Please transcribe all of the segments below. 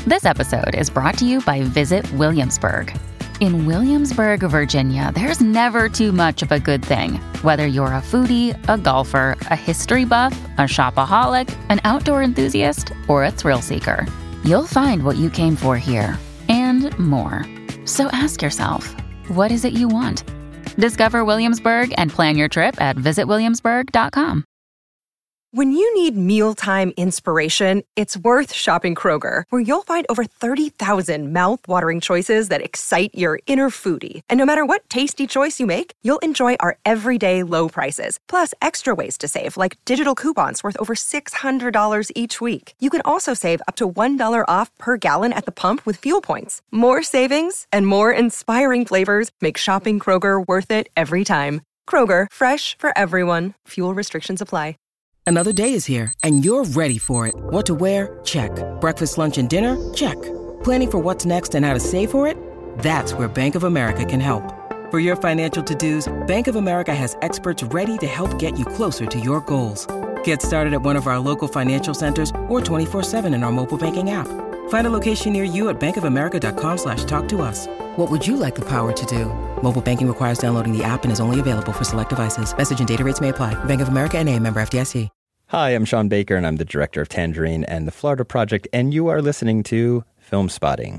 This episode is brought to you by Visit Williamsburg. In Williamsburg, Virginia, there's never too much of a good thing. Whether you're a foodie, a golfer, a history buff, a shopaholic, an outdoor enthusiast, or a thrill seeker, you'll find what you came for here and more. So ask yourself, what is it you want? Discover Williamsburg and plan your trip at visitwilliamsburg.com. When you need mealtime inspiration, it's worth shopping Kroger, where you'll find over 30,000 mouth-watering choices that excite your inner foodie. And no matter what tasty choice you make, you'll enjoy our everyday low prices, plus extra ways to save, like digital coupons worth over $600 each week. You can also save up to $1 off per gallon at the pump with fuel points. More savings and more inspiring flavors make shopping Kroger worth it every time. Kroger, fresh for everyone. Fuel restrictions apply. Another day is here, and you're ready for it. What to wear? Check. Breakfast, lunch, and dinner? Check. Planning for what's next and how to save for it? That's where Bank of America can help. For your financial to-dos, Bank of America has experts ready to help get you closer to your goals. Get started at one of our local financial centers or 24/7 in our mobile banking app. Find a location near you at bankofamerica.com/talktous. What would you like the power to do? Mobile banking requires downloading the app and is only available for select devices. Message and data rates may apply. Bank of America N.A., member FDIC. Hi, I'm Sean Baker, and I'm the director of Tangerine and the Florida Project, and you are listening to Film Spotting.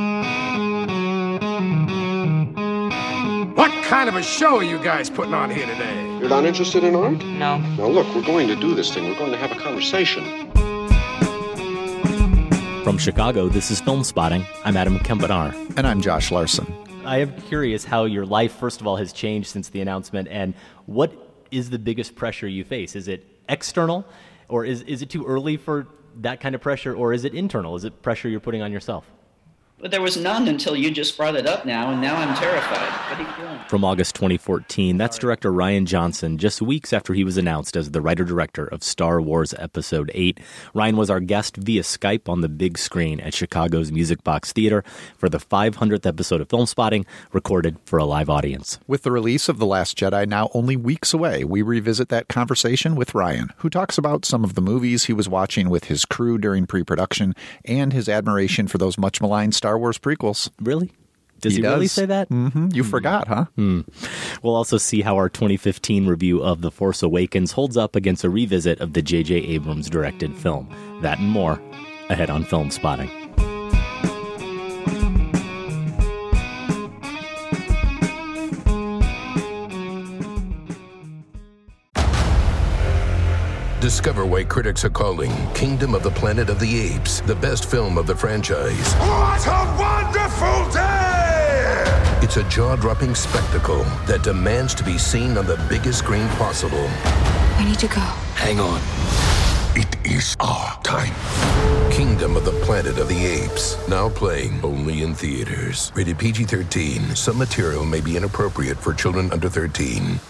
What kind of a show are you guys putting on here today? You're not interested in art? No. Now look, we're going to do this thing. We're going to have a conversation. From Chicago, this is Film Spotting. I'm Adam Kempenar. And I'm Josh Larson. I am curious how your life, first of all, has changed since the announcement, and what is the biggest pressure you face? Is it external, or is it too early for that kind of pressure, or is it internal? Is it pressure you're putting on yourself? But there was none until you just brought it up now, and now I'm terrified. What are you doing? From August 2014, that's director Rian Johnson, just weeks after he was announced as the writer-director of Star Wars Episode 8. Rian was our guest via Skype on the big screen at Chicago's Music Box Theater for the 500th episode of Film Spotting, recorded for a live audience. With the release of The Last Jedi now only weeks away, we revisit that conversation with Rian, who talks about some of the movies he was watching with his crew during pre-production and his admiration for those much-maligned Star Wars prequels. Really? Does he really say that? Mm-hmm. You forgot, huh? We'll also see how our 2015 review of The Force Awakens holds up against a revisit of the J.J. Abrams-directed film. That and more ahead on Film Spotting. Discover why critics are calling Kingdom of the Planet of the Apes the best film of the franchise. What a wonderful day! It's a jaw-dropping spectacle that demands to be seen on the biggest screen possible. We need to go. Hang on. It is our time. Kingdom of the Planet of the Apes. Now playing only in theaters. Rated PG-13. Some material may be inappropriate for children under 13.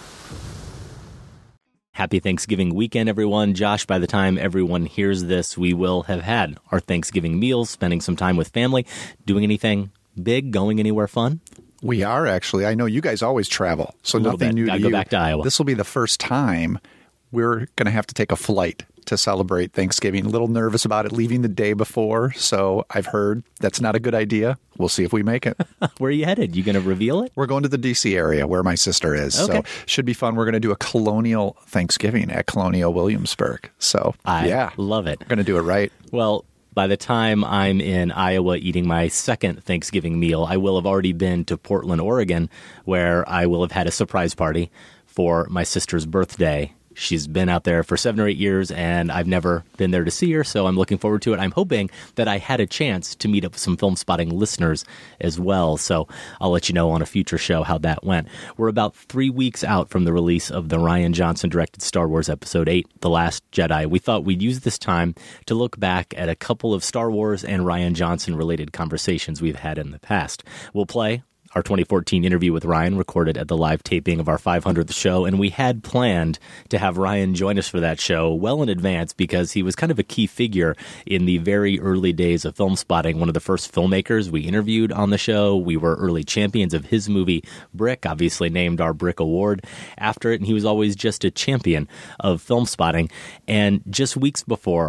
Happy Thanksgiving weekend, everyone. Josh, by the time everyone hears this, we will have had our Thanksgiving meals, spending some time with family. Doing anything big? Going anywhere fun? We are, actually. I know you guys always travel, so nothing new to you. Go back to Iowa. This will be the first time we're going to have to take a flight to celebrate Thanksgiving. A little nervous about it, leaving the day before, so I've heard that's not a good idea. We'll see if we make it. Where are you headed? You going to reveal it? We're going to the D.C. area where my sister is, okay. So should be fun. We're going to do a colonial Thanksgiving at Colonial Williamsburg. So, I love it. We're going to do it right. Well, by the time I'm in Iowa eating my second Thanksgiving meal, I will have already been to Portland, Oregon, where I will have had a surprise party for my sister's birthday. She's been out there for 7 or 8 years, and I've never been there to see her, so I'm looking forward to it. I'm hoping that I had a chance to meet up with some Film Spotting listeners as well, so I'll let you know on a future show how that went. We're about 3 weeks out from the release of the Rian Johnson-directed Star Wars Episode 8, The Last Jedi. We thought we'd use this time to look back at a couple of Star Wars and Rian Johnson-related conversations we've had in the past. We'll play our 2014 interview with Rian, recorded at the live taping of our 500th show, and we had planned to have Rian join us for that show well in advance because he was kind of a key figure in the very early days of Film Spotting, one of the first filmmakers we interviewed on the show. We were early champions of his movie Brick, obviously named our Brick Award after it, and he was always just a champion of Film Spotting. And just weeks before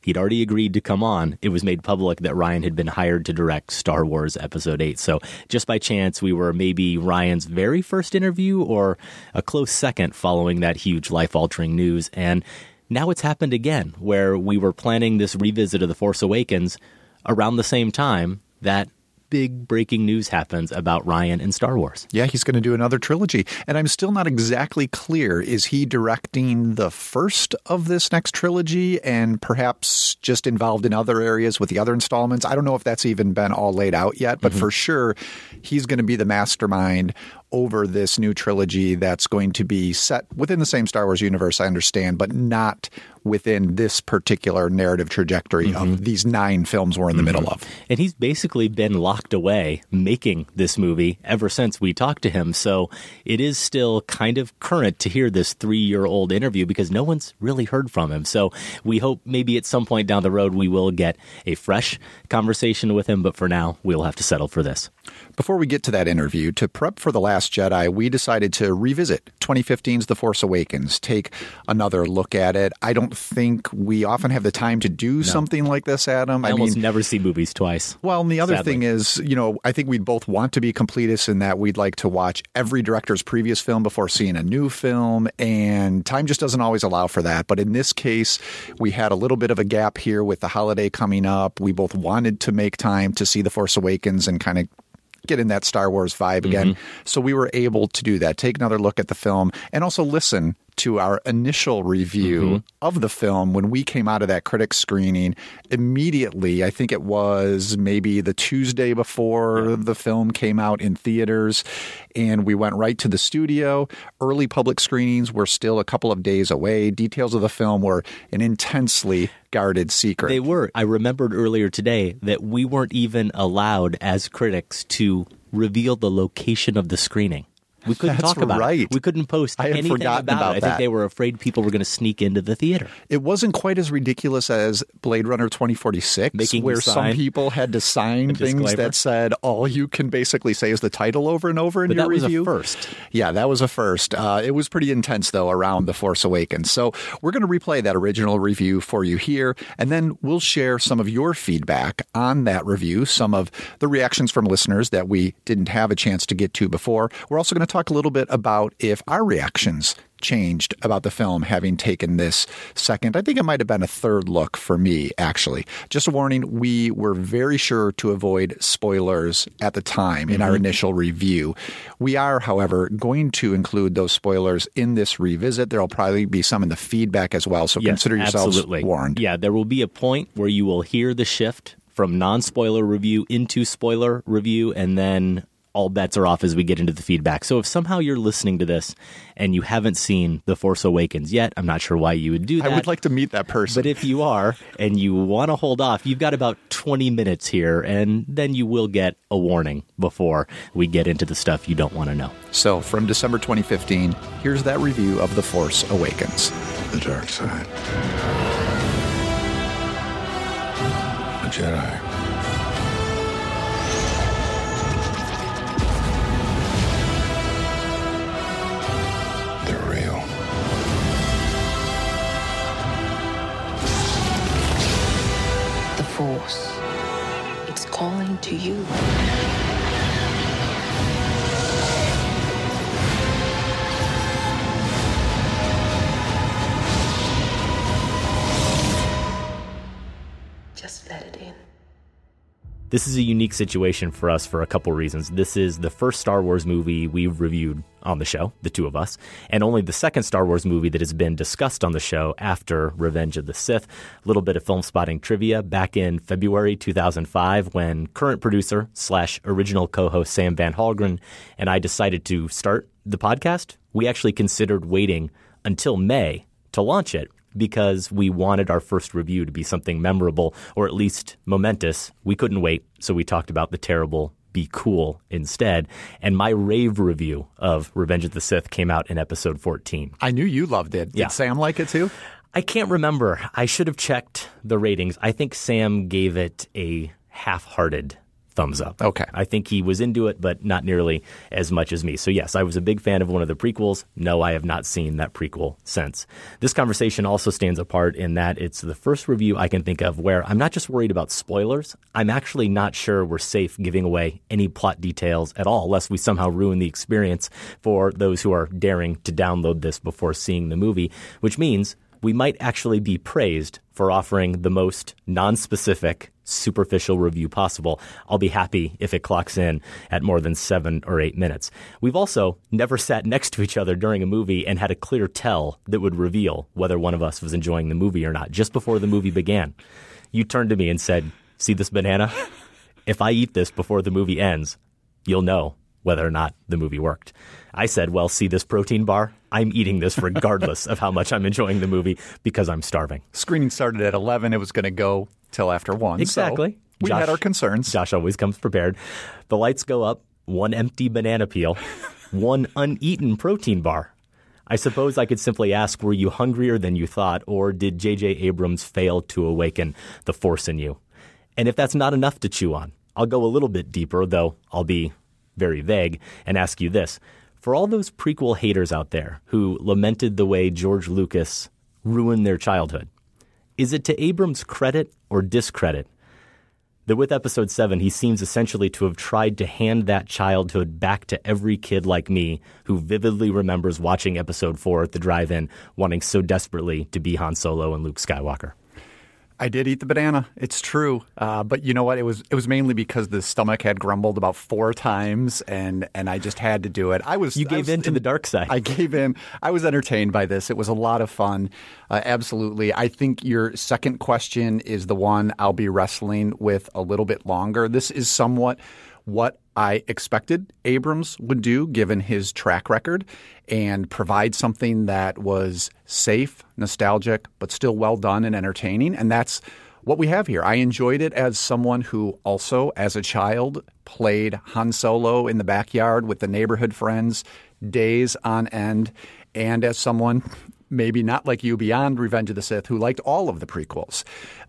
He'd already agreed to come on. It was made public that Rian had been hired to direct Star Wars Episode 8. So just by chance, we were maybe Rian's very first interview or a close second following that huge life-altering news. And now it's happened again, where we were planning this revisit of The Force Awakens around the same time that big breaking news happens about Rian and Star Wars. Yeah, he's going to do another trilogy. And I'm still not exactly clear. Is he directing the first of this next trilogy and perhaps just involved in other areas with the other installments? I don't know if that's even been all laid out yet, but for sure, he's going to be the mastermind over this new trilogy that's going to be set within the same Star Wars universe, I understand, but not within this particular narrative trajectory of these 9 films we're in the middle of. And he's basically been locked away making this movie ever since we talked to him. So it is still kind of current to hear this 3-year-old interview because no one's really heard from him. So we hope maybe at some point down the road we will get a fresh conversation with him. But for now, we'll have to settle for this. Before we get to that interview, to prep for The Last Jedi, we decided to revisit 2015's The Force Awakens, take another look at it. I don't think we often have the time to do something like this, Adam. I almost never see movies twice. Well, and the other thing is, I think we'd both want to be completists in that we'd like to watch every director's previous film before seeing a new film, and time just doesn't always allow for that. But in this case, we had a little bit of a gap here with the holiday coming up. We both wanted to make time to see The Force Awakens and kind of get in that Star Wars vibe again. So we were able to do that, take another look at the film, and also listen to our initial review of the film when we came out of that critics screening immediately. I think it was maybe the Tuesday before the film came out in theaters, and we went right to the studio. Early public screenings were still a couple of days away. Details of the film were an intensely guarded secret. They were. I remembered earlier today that we weren't even allowed as critics to reveal the location of the screening. We couldn't talk about it. We couldn't post anything about it. I think they were afraid people were going to sneak into the theater. It wasn't quite as ridiculous as Blade Runner 2046, where some people had to sign things that said all you can basically say is the title over and over in your review. That was a first. Yeah, that was a first. It was pretty intense, though, around The Force Awakens. So we're going to replay that original review for you here, and then we'll share some of your feedback on that review, some of the reactions from listeners that we didn't have a chance to get to before. We're also going to talk a little bit about if our reactions changed about the film having taken this second. I think it might have been a third look for me, actually. Just a warning, we were very sure to avoid spoilers at the time in our initial review. We are, however, going to include those spoilers in this revisit. There will probably be some in the feedback as well, so consider yourselves warned. Yeah, there will be a point where you will hear the shift from non-spoiler review into spoiler review, and then all bets are off as we get into the feedback. So if somehow you're listening to this and you haven't seen The Force Awakens yet, I'm not sure why you would do that. I would like to meet that person. But if you are and you want to hold off, you've got about 20 minutes here, and then you will get a warning before we get into the stuff you don't want to know. So from December 2015, here's that review of The Force Awakens. The dark side. A Jedi. Force. It's calling to you. Just let it in. This is a unique situation for us for a couple reasons. This is the first Star Wars movie we've reviewed on the show, the two of us, and only the second Star Wars movie that has been discussed on the show after Revenge of the Sith. A little bit of film spotting trivia. Back in February 2005, when current producer / original co-host Sam Van Hallgren and I decided to start the podcast, we actually considered waiting until May to launch it, because we wanted our first review to be something memorable or at least momentous. We couldn't wait, so we talked about the terrible Be Cool instead. And my rave review of Revenge of the Sith came out in episode 14. I knew you loved it. Did Sam like it too? I can't remember. I should have checked the ratings. I think Sam gave it a half-hearted thumbs up. Okay. I think he was into it, but not nearly as much as me. So yes, I was a big fan of one of the prequels. No, I have not seen that prequel since. This conversation also stands apart in that it's the first review I can think of where I'm not just worried about spoilers. I'm actually not sure we're safe giving away any plot details at all, lest we somehow ruin the experience for those who are daring to download this before seeing the movie, which means we might actually be praised for offering the most non-specific, superficial review possible. I'll be happy if it clocks in at more than 7 or 8 minutes. We've also never sat next to each other during a movie and had a clear tell that would reveal whether one of us was enjoying the movie or not, just before the movie began. You turned to me and said, "See this banana? If I eat this before the movie ends, you'll know whether or not the movie worked." I said, well, see this protein bar? I'm eating this regardless of how much I'm enjoying the movie because I'm starving. Screening started at 11. It was going to go till after 1. Exactly. So we had our concerns. Josh always comes prepared. The lights go up, 1 empty banana peel, 1 uneaten protein bar. I suppose I could simply ask, were you hungrier than you thought, or did J.J. Abrams fail to awaken the force in you? And if that's not enough to chew on, I'll go a little bit deeper, though I'll be very vague, and ask you this. For all those prequel haters out there who lamented the way George Lucas ruined their childhood, is it to Abrams' credit or discredit that with Episode 7 he seems essentially to have tried to hand that childhood back to every kid like me who vividly remembers watching Episode 4 at the drive-in, wanting so desperately to be Han Solo and Luke Skywalker? I did eat the banana. It's true. But you know what? It was mainly because the stomach had grumbled about 4 times, and I just had to do it. You gave in to the dark side. I gave in. I was entertained by this. It was a lot of fun. Absolutely. I think your second question is the one I'll be wrestling with a little bit longer. This is somewhat what I expected Abrams would do given his track record and provide something that was safe, nostalgic, but still well done and entertaining. And that's what we have here. I enjoyed it as someone who also, as a child, played Han Solo in the backyard with the neighborhood friends days on end, and as someone maybe not like you beyond Revenge of the Sith, who liked all of the prequels.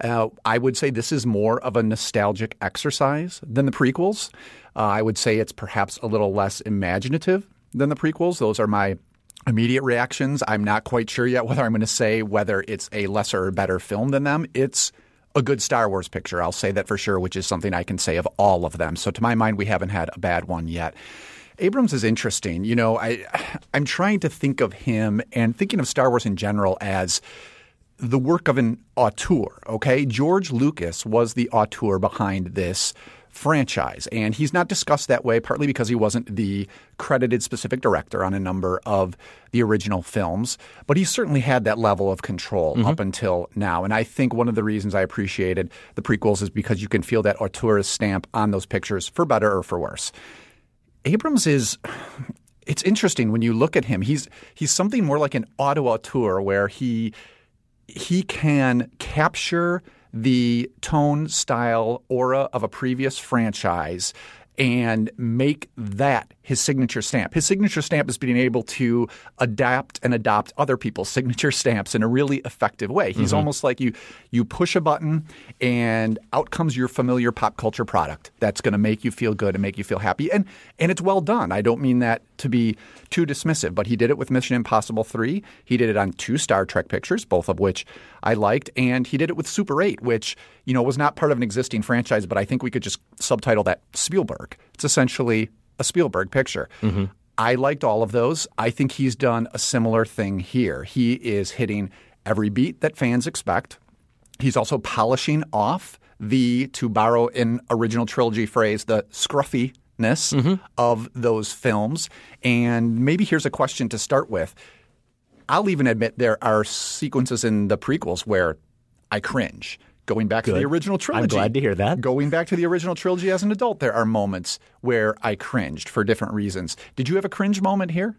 I would say this is more of a nostalgic exercise than the prequels. I would say it's perhaps a little less imaginative than the prequels. Those are my immediate reactions. I'm not quite sure yet whether I'm going to say whether it's a lesser or better film than them. It's a good Star Wars picture. I'll say that for sure, which is something I can say of all of them. So to my mind, we haven't had a bad one yet. Abrams is interesting. You know, I'm trying to think of him and thinking of Star Wars in general as the work of an auteur, okay? George Lucas was the auteur behind this franchise, and he's not discussed that way, partly because he wasn't the credited specific director on a number of the original films, but he certainly had that level of control up until now. And I think one of the reasons I appreciated the prequels is because you can feel that auteur's stamp on those pictures, for better or for worse. Abrams is – it's interesting when you look at him. He's something more like an auteur where he can capture the tone, style, aura of a previous franchise and make that his signature stamp. His signature stamp is being able to adapt and adopt other people's signature stamps in a really effective way. He's almost like you push a button and out comes your familiar pop culture product that's going to make you feel good and make you feel happy. And it's well done. I don't mean that to be too dismissive, but he did it with Mission Impossible 3. He did it on 2 Star Trek pictures, both of which I liked. And he did it with Super 8, which, you know, was not part of an existing franchise, but I think we could just subtitle that Spielberg. It's essentially a Spielberg picture. I liked all of those. I think he's done a similar thing here. He is hitting every beat that fans expect. He's also polishing off to borrow an original trilogy phrase, the scruffiness of those films. And maybe here's a question to start with. I'll even admit there are sequences in the prequels where I cringe. Going back to the original trilogy. I'm glad to hear that. Going back to the original trilogy as an adult, there are moments where I cringed for different reasons. Did you have a cringe moment here?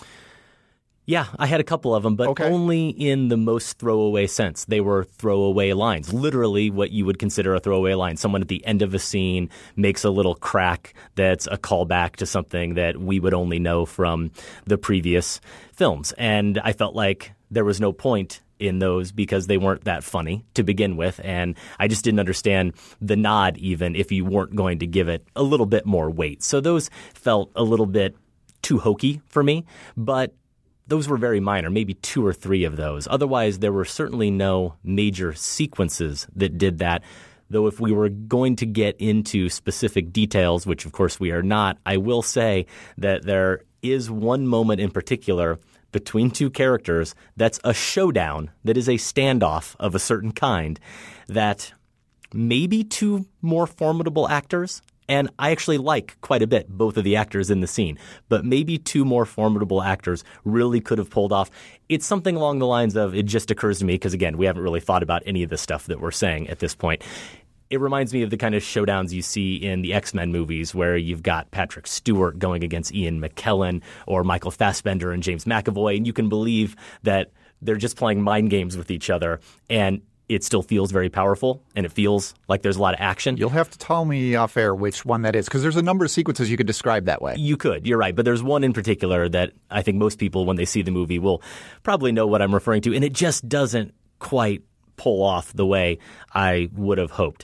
Yeah, I had a couple of them, but only in the most throwaway sense. They were throwaway lines, literally what you would consider a throwaway line. Someone at the end of a scene makes a little crack that's a callback to something that we would only know from the previous films. And I felt like there was no point in those because they weren't that funny to begin with. And I just didn't understand the nod even if you weren't going to give it a little bit more weight. So those felt a little bit too hokey for me, but those were very minor, maybe 2 or 3 of those. Otherwise, there were certainly no major sequences that did that. Though if we were going to get into specific details, which of course we are not, I will say that there is one moment in particular between 2 characters that's a showdown, that is a standoff of a certain kind, that maybe 2 more formidable actors, and I actually like quite a bit both of the actors in the scene, but maybe 2 more formidable actors really could have pulled off. It's something along the lines of, it just occurs to me, because again, we haven't really thought about any of the stuff that we're saying at this point. It reminds me of the kind of showdowns you see in the X-Men movies where you've got Patrick Stewart going against Ian McKellen or Michael Fassbender and James McAvoy, and you can believe that they're just playing mind games with each other, and it still feels very powerful, and it feels like there's a lot of action. You'll have to tell me off air which one that is, because there's a number of sequences you could describe that way. You could. You're right. But there's one in particular that I think most people, when they see the movie, will probably know what I'm referring to, and it just doesn't quite pull off the way I would have hoped.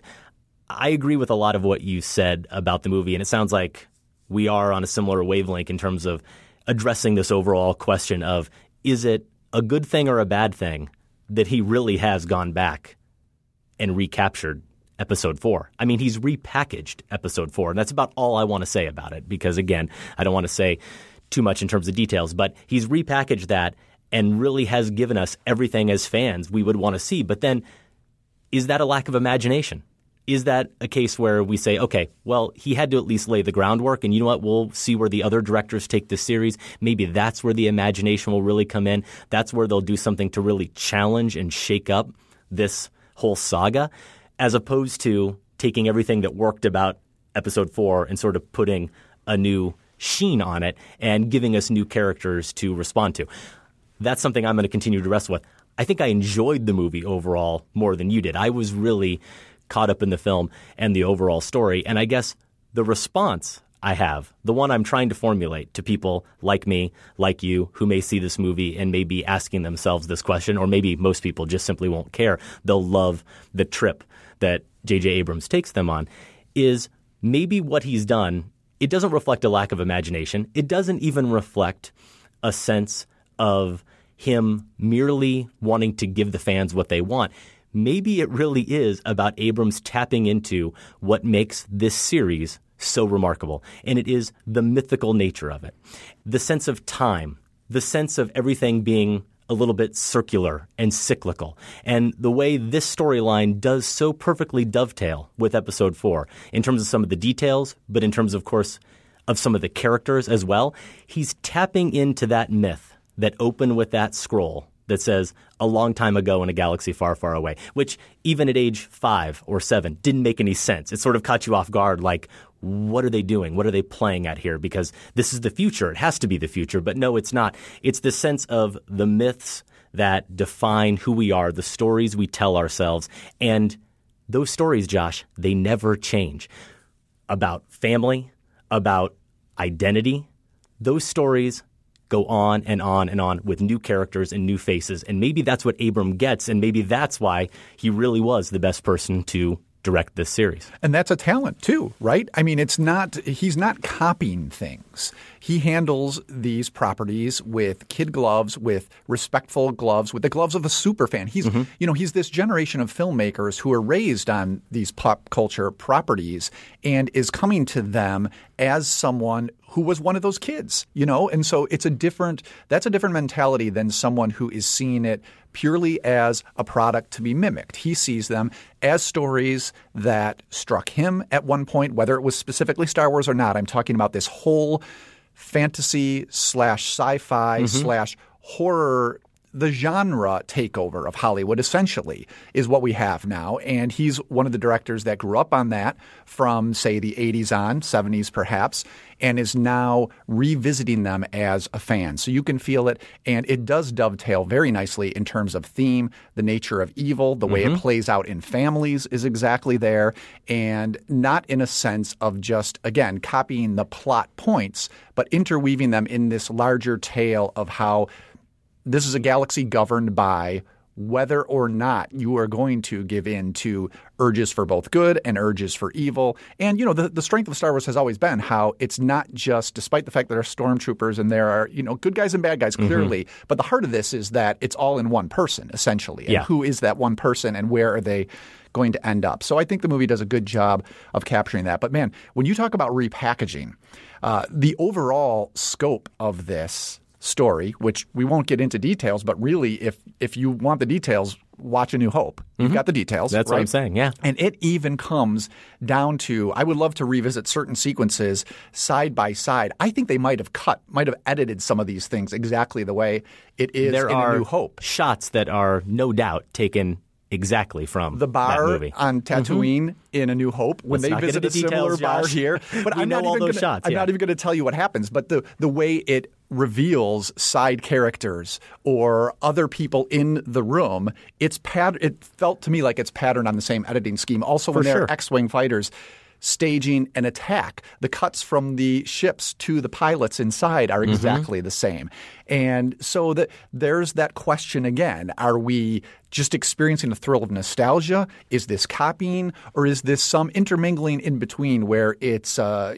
I agree with a lot of what you said about the movie, and it sounds like we are on a similar wavelength in terms of addressing this overall question of, is it a good thing or a bad thing that he really has gone back and recaptured Episode 4? I mean, he's repackaged Episode 4, and that's about all I want to say about it because, again, I don't want to say too much in terms of details, but he's repackaged that and really has given us everything as fans we would want to see. But then, is that a lack of imagination? Is that a case where we say, okay, well, he had to at least lay the groundwork, and you know what, we'll see where the other directors take this series. Maybe that's where the imagination will really come in. That's where they'll do something to really challenge and shake up this whole saga, as opposed to taking everything that worked about Episode 4 and sort of putting a new sheen on it and giving us new characters to respond to. That's something I'm going to continue to wrestle with. I think I enjoyed the movie overall more than you did. I was really caught up in the film and the overall story. And I guess the response I have, the one I'm trying to formulate to people like me, like you, who may see this movie and may be asking themselves this question, or maybe most people just simply won't care. They'll love the trip that J.J. Abrams takes them on, is maybe what he's done, it doesn't reflect a lack of imagination. It doesn't even reflect a sense of him merely wanting to give the fans what they want. Maybe it really is about Abrams tapping into what makes this series so remarkable, and it is the mythical nature of it. The sense of time, the sense of everything being a little bit circular and cyclical, and the way this storyline does so perfectly dovetail with Episode 4 in terms of some of the details, but in terms, of course, of some of the characters as well. He's tapping into that myth that opened with that scroll that says a long time ago in a galaxy far, far away, which even at age 5 or 7 didn't make any sense. It sort of caught you off guard, like, what are they doing? What are they playing at here? Because this is the future. It has to be the future. But no, it's not. It's the sense of the myths that define who we are, the stories we tell ourselves. And those stories, Josh, they never change. About family, about identity, those stories go on and on and on with new characters and new faces. And maybe that's what Abram gets, and maybe that's why he really was the best person to direct this series. And that's a talent too, right? I mean, he's not copying things. He handles these properties with kid gloves, with respectful gloves, with the gloves of a super fan. He's this generation of filmmakers who are raised on these pop culture properties and is coming to them as someone who was one of those kids, and so that's a different mentality than someone who is seeing it purely as a product to be mimicked. He sees them as stories that struck him at one point, whether it was specifically Star Wars or not. I'm talking about this whole fantasy / sci-fi / horror, the genre takeover of Hollywood essentially is what we have now. And he's one of the directors that grew up on that from, say, the 80s on, 70s perhaps, and is now revisiting them as a fan. So you can feel it, and it does dovetail very nicely in terms of theme. The nature of evil, the way it plays out in families is exactly there, and not in a sense of just, again, copying the plot points, but interweaving them in this larger tale of how this is a galaxy governed by whether or not you are going to give in to urges for both good and urges for evil. And, the strength of Star Wars has always been how it's not just, despite the fact that there are stormtroopers and there are, good guys and bad guys, clearly, but the heart of this is that it's all in one person, essentially. And who is that one person and where are they going to end up? So I think the movie does a good job of capturing that. But man, when you talk about repackaging, the overall scope of this story, which we won't get into details, but really if you want the details, watch A New Hope. You've got the details. That's right? what I'm saying, yeah. And it even comes down to, I would love to revisit certain sequences side by side. I think they might have edited some of these things exactly the way it is in A New Hope. Shots that are no doubt taken exactly from the bar that movie. On Tatooine in A New Hope when they visit a similar bar here. But I'm not even going to tell you what happens. But the way it reveals side characters or other people in the room, it felt to me like it's patterned on the same editing scheme. Also, when they're X-Wing fighters staging an attack, the cuts from the ships to the pilots inside are exactly the same. And so there's that question again. Are we just experiencing the thrill of nostalgia? Is this copying, or is this some intermingling in between where it's a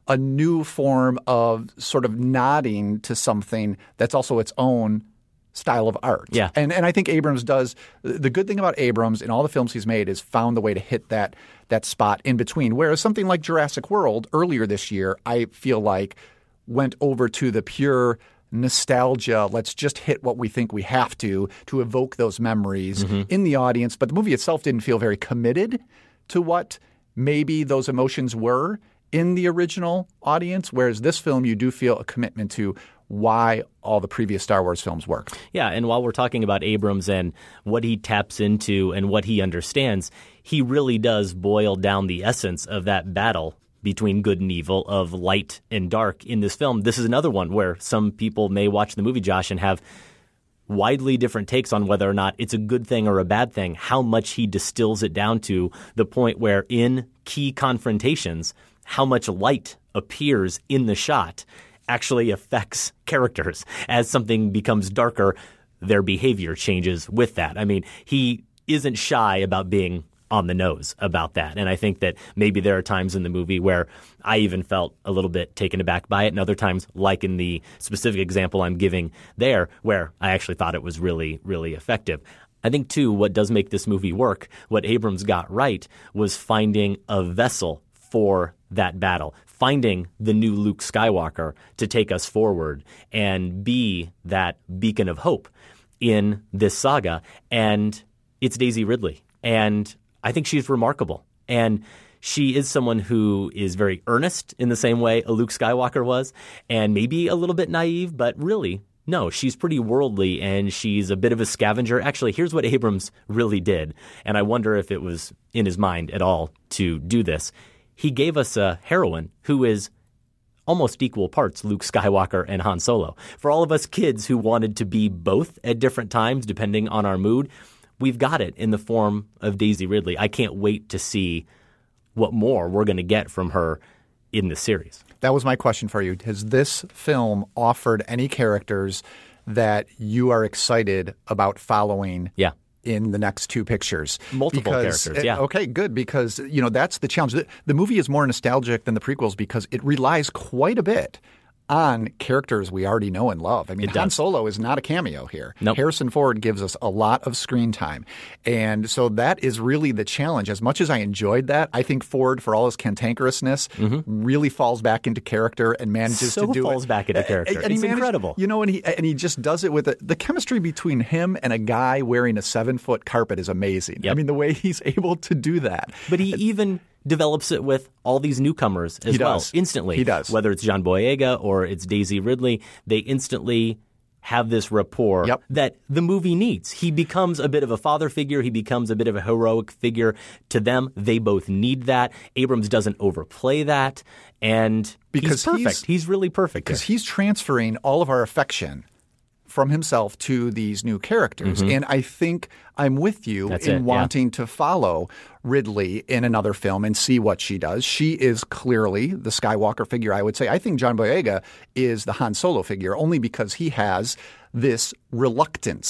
new form of sort of nodding to something that's also its own style of art? Yeah. And I think Abrams does – the good thing about Abrams in all the films he's made is found the way to hit that spot in between. Whereas something like Jurassic World earlier this year, I feel like went over to the pure nostalgia. Let's just hit what we think we have to evoke those memories in the audience. But the movie itself didn't feel very committed to what maybe those emotions were in the original audience. Whereas this film, you do feel a commitment to why all the previous Star Wars films work. Yeah, and while we're talking about Abrams and what he taps into and what he understands, he really does boil down the essence of that battle between good and evil, of light and dark in this film. This is another one where some people may watch the movie, Josh, and have widely different takes on whether or not it's a good thing or a bad thing, how much he distills it down to the point where in key confrontations, how much light appears in the shot actually affects characters. As something becomes darker, their behavior changes with that. I mean, he isn't shy about being on the nose about that. And I think that maybe there are times in the movie where I even felt a little bit taken aback by it, and other times, like in the specific example I'm giving there, where I actually thought it was really, really effective. I think, too, what does make this movie work, what Abrams got right, was finding a vessel for that battle, finding the new Luke Skywalker to take us forward and be that beacon of hope in this saga. And it's Daisy Ridley. And I think she's remarkable. And she is someone who is very earnest in the same way a Luke Skywalker was, and maybe a little bit naive, but really, no, she's pretty worldly, and she's a bit of a scavenger. Actually, here's what Abrams really did, and I wonder if it was in his mind at all to do this. He gave us a heroine who is almost equal parts Luke Skywalker and Han Solo. For all of us kids who wanted to be both at different times, depending on our mood, we've got it in the form of Daisy Ridley. I can't wait to see what more we're going to get from her in the series. That was my question for you. Has this film offered any characters that you are excited about following in the next two pictures? Multiple characters, yeah. Okay, good, because that's the challenge. The movie is more nostalgic than the prequels because it relies quite a bit on characters we already know and love. I mean, Han Solo is not a cameo here. Nope. Harrison Ford gives us a lot of screen time. And so that is really the challenge. As much as I enjoyed that, I think Ford, for all his cantankerousness, really falls back into character and manages to do it. falls back into character. It's incredible. And he just does it with the chemistry between him and a guy wearing a 7-foot carpet is amazing. Yep. I mean, the way he's able to do that. But he even develops it with all these newcomers as well, instantly. He does. Whether it's John Boyega or it's Daisy Ridley, they instantly have this rapport that the movie needs. He becomes a bit of a father figure. He becomes a bit of a heroic figure to them. They both need that. Abrams doesn't overplay that. And he's perfect. He's really perfect. Because he's transferring all of our affection from himself to these new characters. And I think I'm with you in wanting to follow Ridley in another film and see what she does. She is clearly the Skywalker figure, I would say. I think John Boyega is the Han Solo figure only because he has this reluctance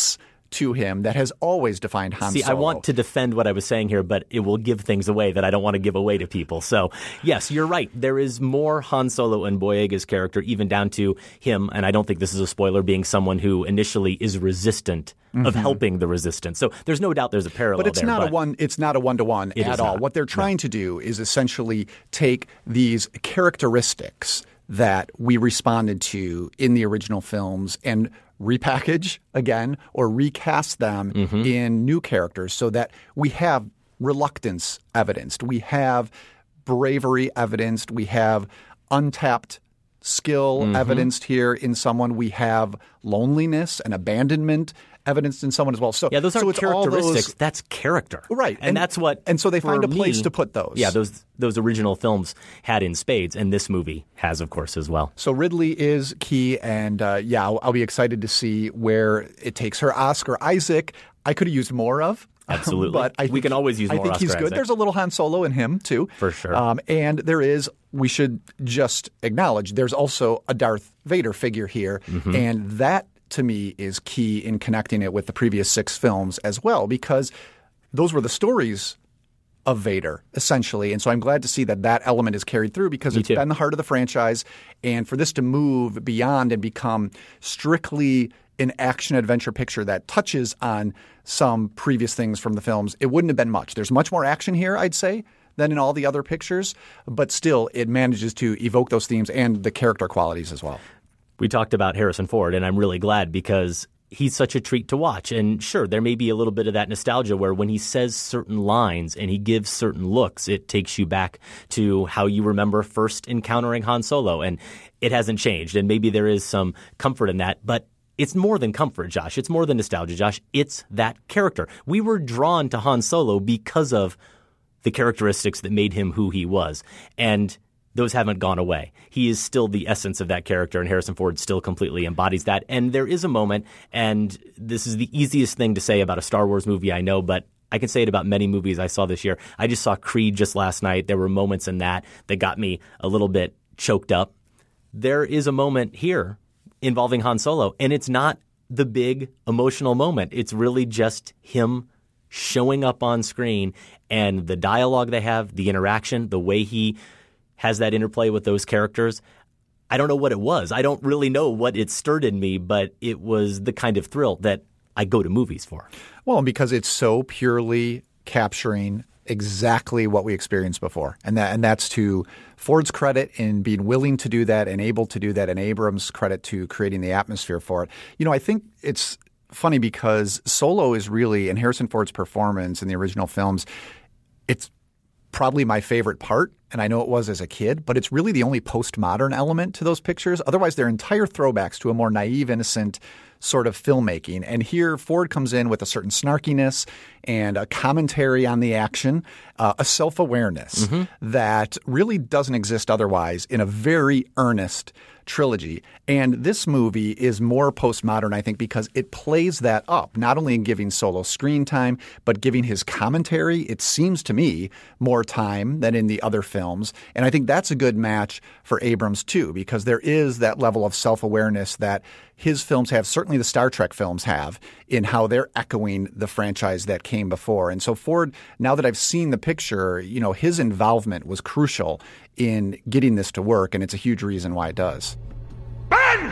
to him that has always defined Han Solo. See, I want to defend what I was saying here, but it will give things away that I don't want to give away to people. So, yes, you're right. There is more Han Solo in Boyega's character, even down to him, and I don't think this is a spoiler, being someone who initially is resistant of helping the resistance. So there's no doubt there's a parallel there. But it's not a one-to-one at all. Not. What they're trying to do is essentially take these characteristics that we responded to in the original films and repackage again or recast them in new characters so that we have reluctance evidenced, we have bravery evidenced, we have untapped skill evidenced here in someone, we have loneliness and abandonment evidenced in someone as well. So yeah, those aren't it's characteristics. That's character, right? And that's what. And so they find a place to put those. Yeah, those original films had in spades, and this movie has, of course, as well. So Ridley is key, and I'll be excited to see where it takes her. Oscar Isaac, I could have used more of. Absolutely, but we can always use more. I think he's Oscar good. Isaac. There's a little Han Solo in him too, for sure. And there is. We should just acknowledge there's also a Darth Vader figure here, and that, to me, is key in connecting it with the previous 6 films as well, because those were the stories of Vader, essentially. And so I'm glad to see that element is carried through because it's been the heart of the franchise. And for this to move beyond and become strictly an action-adventure picture that touches on some previous things from the films, it wouldn't have been much. There's much more action here, I'd say, than in all the other pictures. But still, it manages to evoke those themes and the character qualities as well. We talked about Harrison Ford, and I'm really glad because he's such a treat to watch. And sure, there may be a little bit of that nostalgia where when he says certain lines and he gives certain looks, it takes you back to how you remember first encountering Han Solo. And it hasn't changed. And maybe there is some comfort in that. But it's more than comfort, Josh. It's more than nostalgia, Josh. It's that character. We were drawn to Han Solo because of the characteristics that made him who he was. And those haven't gone away. He is still the essence of that character, and Harrison Ford still completely embodies that. And there is a moment, and this is the easiest thing to say about a Star Wars movie I know, but I can say it about many movies I saw this year. I just saw Creed just last night. There were moments in that got me a little bit choked up. There is a moment here involving Han Solo, and it's not the big emotional moment. It's really just him showing up on screen and the dialogue they have, the interaction, the way he has that interplay with those characters. I don't know what it was. I don't really know what it stirred in me, but it was the kind of thrill that I go to movies for. Well, and because it's so purely capturing exactly what we experienced before. And that's to Ford's credit in being willing to do that and able to do that, and Abrams' credit to creating the atmosphere for it. You know, I think it's funny because Solo is really, in Harrison Ford's performance in the original films, it's probably my favorite part, and I know it was as a kid, but it's really the only postmodern element to those pictures. Otherwise, they're entire throwbacks to a more naive, innocent sort of filmmaking. And here, Ford comes in with a certain snarkiness and a commentary on the action, a self-awareness that really doesn't exist otherwise in a very earnest trilogy. And this movie is more postmodern, I think, because it plays that up, not only in giving Solo screen time, but giving his commentary, it seems to me, more time than in the other films. And I think that's a good match for Abrams, too, because there is that level of self-awareness that his films have, certainly the Star Trek films have, in how they're echoing the franchise that came before. And so Ford, now that I've seen the picture, you know, his involvement was crucial in getting this to work, and it's a huge reason why it does. Ben!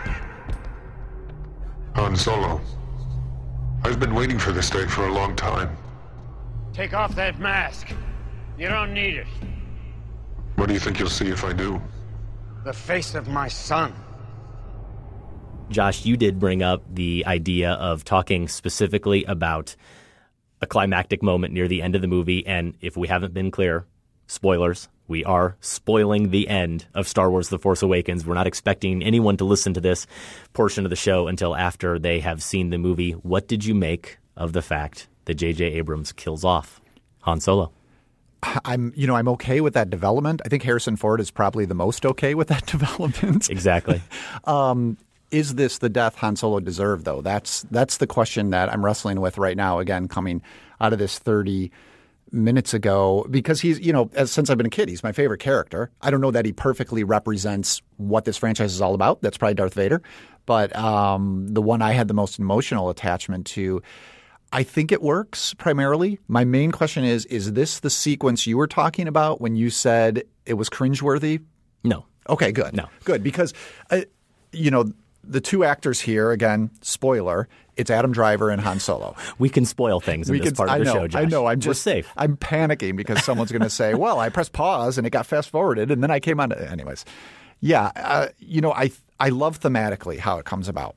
Han Solo. I've been waiting for this day for a long time. Take off that mask. You don't need it. What do you think you'll see if I do? The face of my son. Josh, you did bring up the idea of talking specifically about a climactic moment near the end of the movie. And if we haven't been clear, spoilers, we are spoiling the end of Star Wars The Force Awakens. We're not expecting anyone to listen to this portion of the show until after they have seen the movie. What did you make of the fact that J.J. Abrams kills off Han Solo? I'm okay with that development. I think Harrison Ford is probably the most okay with that development. Exactly. Is this the death Han Solo deserved, though? That's the question that I'm wrestling with right now, again, coming out of this 30 minutes ago, because he's, since I've been a kid, he's my favorite character. I don't know that he perfectly represents what this franchise is all about. That's probably Darth Vader. But the one I had the most emotional attachment to, I think it works primarily. My main question is this the sequence you were talking about when you said it was cringeworthy? No. Okay, good. No. Good, because, the two actors here, again, spoiler, it's Adam Driver and Han Solo. We can spoil things in this part of the show, Josh. I know. We're safe. I'm panicking because someone's going to say, well, I pressed pause and it got fast-forwarded and then I came on – anyways. Yeah, I love thematically how it comes about.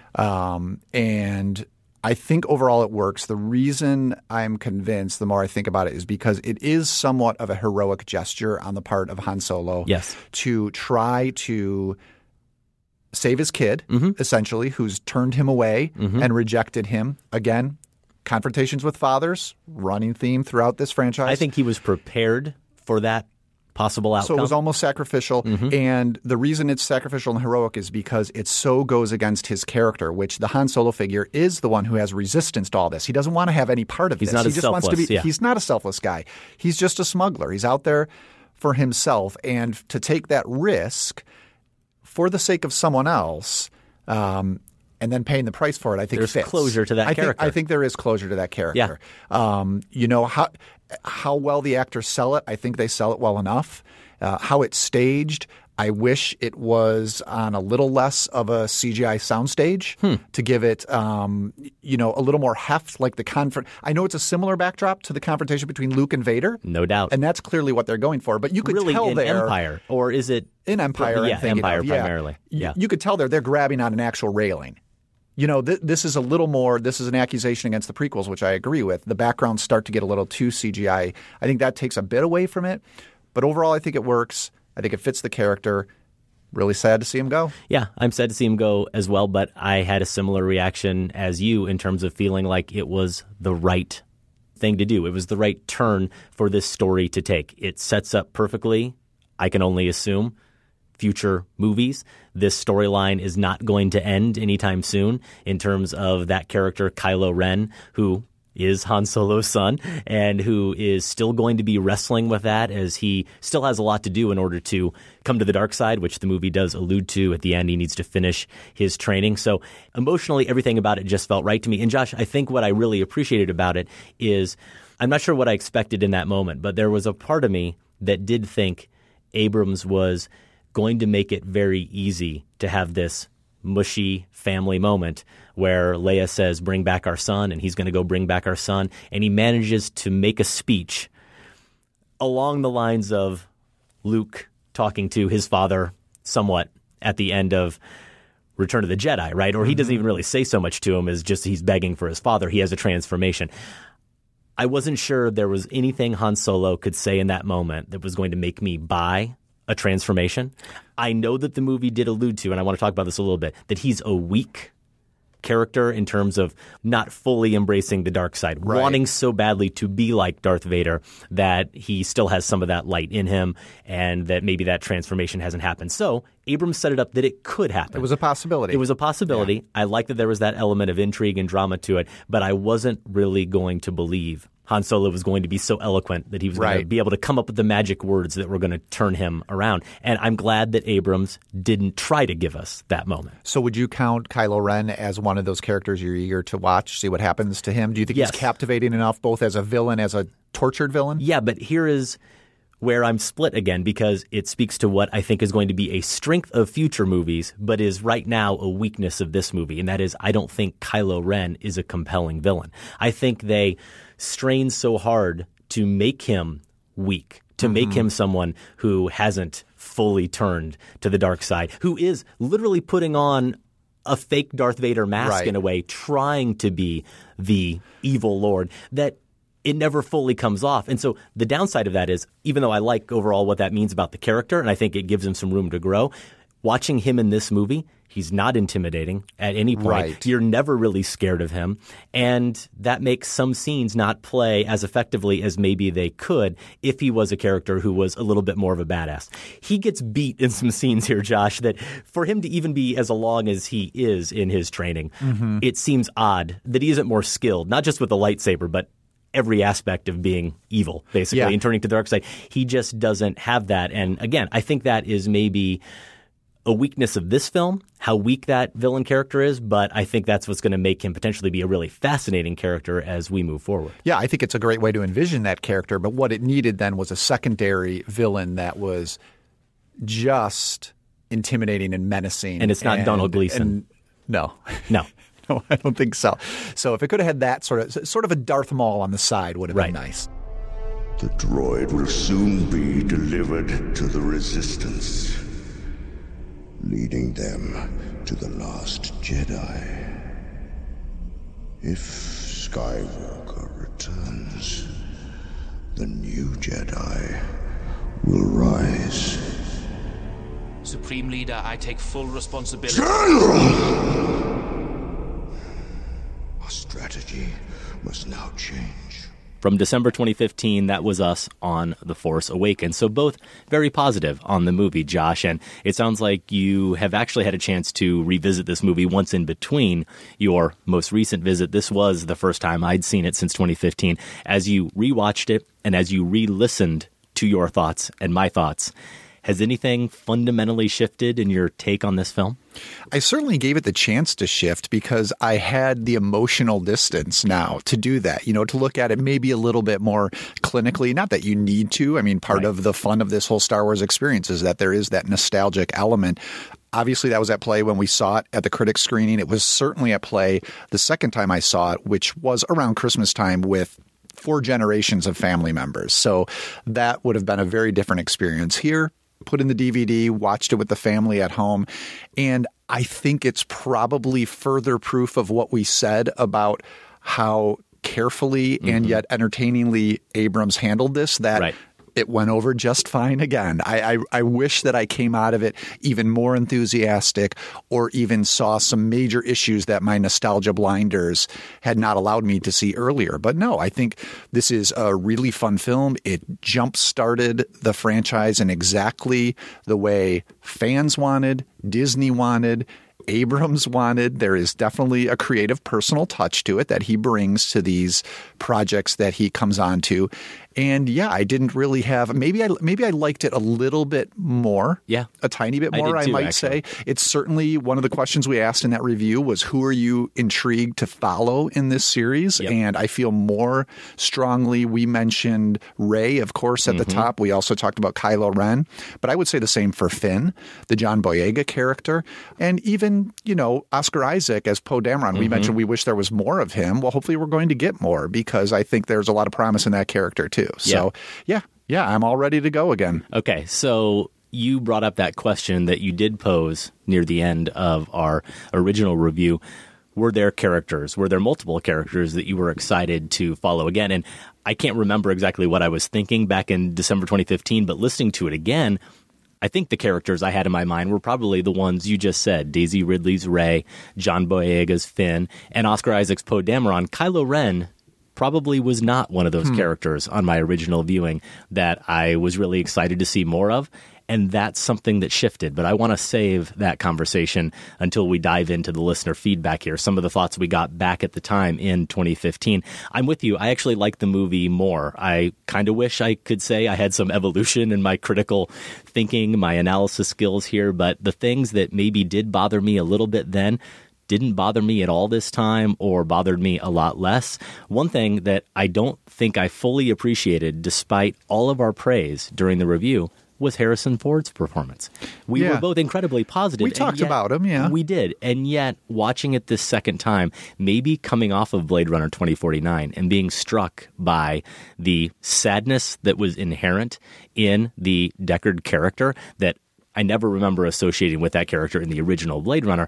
And I think overall it works. The reason I'm convinced, the more I think about it, is because it is somewhat of a heroic gesture on the part of Han Solo to try to – save his kid, essentially, who's turned him away and rejected him. Again, confrontations with fathers, running theme throughout this franchise. I think he was prepared for that possible outcome. So it was almost sacrificial. And the reason it's sacrificial and heroic is because it so goes against his character, which the Han Solo figure is the one who has resistance to all this. He doesn't want to have any part of this. He just wants to be. He's not a selfless guy. He's just a smuggler. He's out there for himself. And to take that risk for the sake of someone else, and then paying the price for it, I think there's fits. Closure to that character. I think there is closure to that character. Yeah. How well the actors sell it, I think they sell it well enough. How it's staged, I wish it was on a little less of a CGI soundstage to give it, a little more heft. Like I know it's a similar backdrop to the confrontation between Luke and Vader, no doubt, and that's clearly what they're going for. But you could really tell in Empire, or is it in Empire? Yeah, Empire primarily. Yeah. You could tell they're grabbing on an actual railing. This is a little more – this is an accusation against the prequels, which I agree with. The backgrounds start to get a little too CGI. I think that takes a bit away from it. But overall, I think it works. I think it fits the character. Really sad to see him go. Yeah, I'm sad to see him go as well, but I had a similar reaction as you in terms of feeling like it was the right thing to do. It was the right turn for this story to take. It sets up perfectly, I can only assume, future movies. This storyline is not going to end anytime soon in terms of that character, Kylo Ren, who is Han Solo's son and who is still going to be wrestling with that as he still has a lot to do in order to come to the dark side, which the movie does allude to. At the end, he needs to finish his training. So emotionally, everything about it just felt right to me. And Josh, I think what I really appreciated about it is I'm not sure what I expected in that moment, but there was a part of me that did think Abrams was going to make it very easy to have this mushy family moment where Leia says, bring back our son, and he's going to go bring back our son. And he manages to make a speech along the lines of Luke talking to his father somewhat at the end of Return of the Jedi, right? Or he doesn't even really say so much to him as just he's begging for his father. He has a transformation. I wasn't sure there was anything Han Solo could say in that moment that was going to make me buy a transformation. I know that the movie did allude to, and I want to talk about this a little bit, that he's a weak character in terms of not fully embracing the dark side, wanting so badly to be like Darth Vader that he still has some of that light in him and that maybe that transformation hasn't happened. So Abrams set it up that it could happen. It was a possibility. It was a possibility. Yeah. I like that there was that element of intrigue and drama to it, but I wasn't really going to believe Han Solo was going to be so eloquent that he was going to be able to come up with the magic words that were going to turn him around. And I'm glad that Abrams didn't try to give us that moment. So would you count Kylo Ren as one of those characters you're eager to watch, see what happens to him? Do you think he's captivating enough both as a villain, as a tortured villain? Yeah, but here is where I'm split again, because it speaks to what I think is going to be a strength of future movies, but is right now a weakness of this movie. And that is, I don't think Kylo Ren is a compelling villain. I think they strain so hard to make him weak, to make him someone who hasn't fully turned to the dark side, who is literally putting on a fake Darth Vader mask in a way, trying to be the evil Lord, that it never fully comes off. And so the downside of that is, even though I like overall what that means about the character, and I think it gives him some room to grow, watching him in this movie, he's not intimidating at any point. Right. You're never really scared of him. And that makes some scenes not play as effectively as maybe they could if he was a character who was a little bit more of a badass. He gets beat in some scenes here, Josh, that for him to even be as long as he is in his training, it seems odd that he isn't more skilled, not just with the lightsaber, but every aspect of being evil, basically, and turning to the dark side. He just doesn't have that. And again, I think that is maybe a weakness of this film, how weak that villain character is, but I think that's what's going to make him potentially be a really fascinating character as we move forward. Yeah, I think it's a great way to envision that character, but what it needed then was a secondary villain that was just intimidating and menacing. And it's not Donald Gleason. No. No. No, I don't think so. So if it could have had that sort of a Darth Maul on the side would have been nice. The droid will soon be delivered to the Resistance, leading them to the last Jedi. If Skywalker returns, the new Jedi will rise. Supreme Leader, I take full responsibility. General! Our strategy must now change. From December 2015, that was us on The Force Awakens. So both very positive on the movie, Josh. And it sounds like you have actually had a chance to revisit this movie once in between your most recent visit. This was the first time I'd seen it since 2015. As you rewatched it and as you re-listened to your thoughts and my thoughts, has anything fundamentally shifted in your take on this film? I certainly gave it the chance to shift because I had the emotional distance now to do that, to look at it maybe a little bit more clinically. Not that you need to. I mean, part of the fun of this whole Star Wars experience is that there is that nostalgic element. Obviously, that was at play when we saw it at the critics screening. It was certainly at play the second time I saw it, which was around Christmas time with 4 generations of family members. So that would have been a very different experience here. Put in the DVD, watched it with the family at home, and I think it's probably further proof of what we said about how carefully and yet entertainingly Abrams handled this, that it went over just fine again. I wish that I came out of it even more enthusiastic or even saw some major issues that my nostalgia blinders had not allowed me to see earlier. But no, I think this is a really fun film. It jump-started the franchise in exactly the way fans wanted, Disney wanted, Abrams wanted. There is definitely a creative personal touch to it that he brings to these projects that he comes on to. And yeah, I didn't really have maybe I liked it a little bit more. Yeah. A tiny bit more, I might say. It's certainly one of the questions we asked in that review was who are you intrigued to follow in this series? Yep. And I feel more strongly we mentioned Rey, of course, at the top. We also talked about Kylo Ren. But I would say the same for Finn, the John Boyega character, and even, Oscar Isaac as Poe Dameron. We mentioned we wish there was more of him. Well, hopefully we're going to get more because I think there's a lot of promise in that character too. So, yeah, I'm all ready to go again. Okay, so you brought up that question that you did pose near the end of our original review. Were there multiple characters that you were excited to follow again? And I can't remember exactly what I was thinking back in December 2015, but listening to it again, I think the characters I had in my mind were probably the ones you just said. Daisy Ridley's Rey, John Boyega's Finn, and Oscar Isaac's Poe Dameron. Kylo Ren probably was not one of those characters on my original viewing that I was really excited to see more of. And that's something that shifted. But I want to save that conversation until we dive into the listener feedback here. Some of the thoughts we got back at the time in 2015. I'm with you. I actually like the movie more. I kind of wish I could say I had some evolution in my critical thinking, my analysis skills here. But the things that maybe did bother me a little bit then didn't bother me at all this time or bothered me a lot less. One thing that I don't think I fully appreciated, despite all of our praise during the review, was Harrison Ford's performance. We were both incredibly positive. We talked about him, yeah. We did. And yet, watching it this second time, maybe coming off of Blade Runner 2049 and being struck by the sadness that was inherent in the Deckard character that I never remember associating with that character in the original Blade Runner,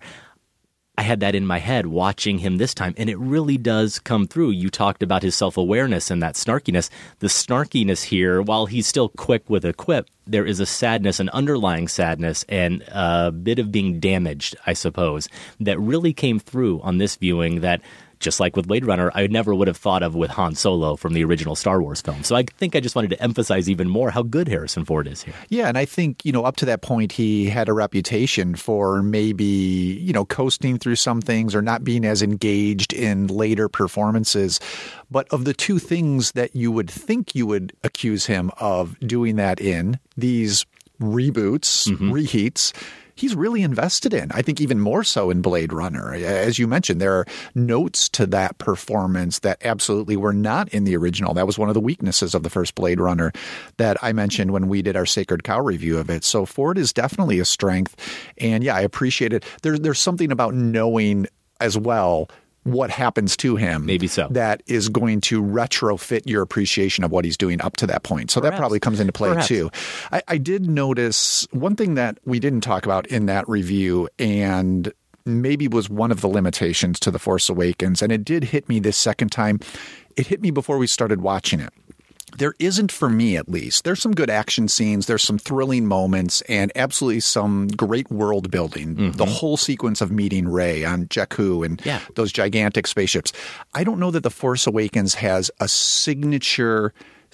I had that in my head watching him this time, and it really does come through. You talked about his self-awareness and that snarkiness. The snarkiness here, while he's still quick with a quip, there is a sadness, an underlying sadness, and a bit of being damaged, I suppose, that really came through on this viewing that just like with Blade Runner, I never would have thought of with Han Solo from the original Star Wars film. So I think I just wanted to emphasize even more how good Harrison Ford is here. Yeah, and I think, up to that point, he had a reputation for maybe, coasting through some things or not being as engaged in later performances. But of the two things that you would think you would accuse him of doing that in, these reboots, reheats, he's really invested in. I think even more so in Blade Runner. As you mentioned, there are notes to that performance that absolutely were not in the original. That was one of the weaknesses of the first Blade Runner that I mentioned when we did our Sacred Cow review of it. So Ford is definitely a strength. And yeah, I appreciate it. There's something about knowing as well what happens to him. Maybe so. That is going to retrofit your appreciation of what he's doing up to that point. So that probably comes into play too. I did notice one thing that we didn't talk about in that review and maybe was one of the limitations to The Force Awakens, and it did hit me this second time. It hit me before we started watching it. There isn't, for me at least, there's some good action scenes, there's some thrilling moments, and absolutely some great world building. The whole sequence of meeting Rey on Jakku and those gigantic spaceships. I don't know that The Force Awakens has a signature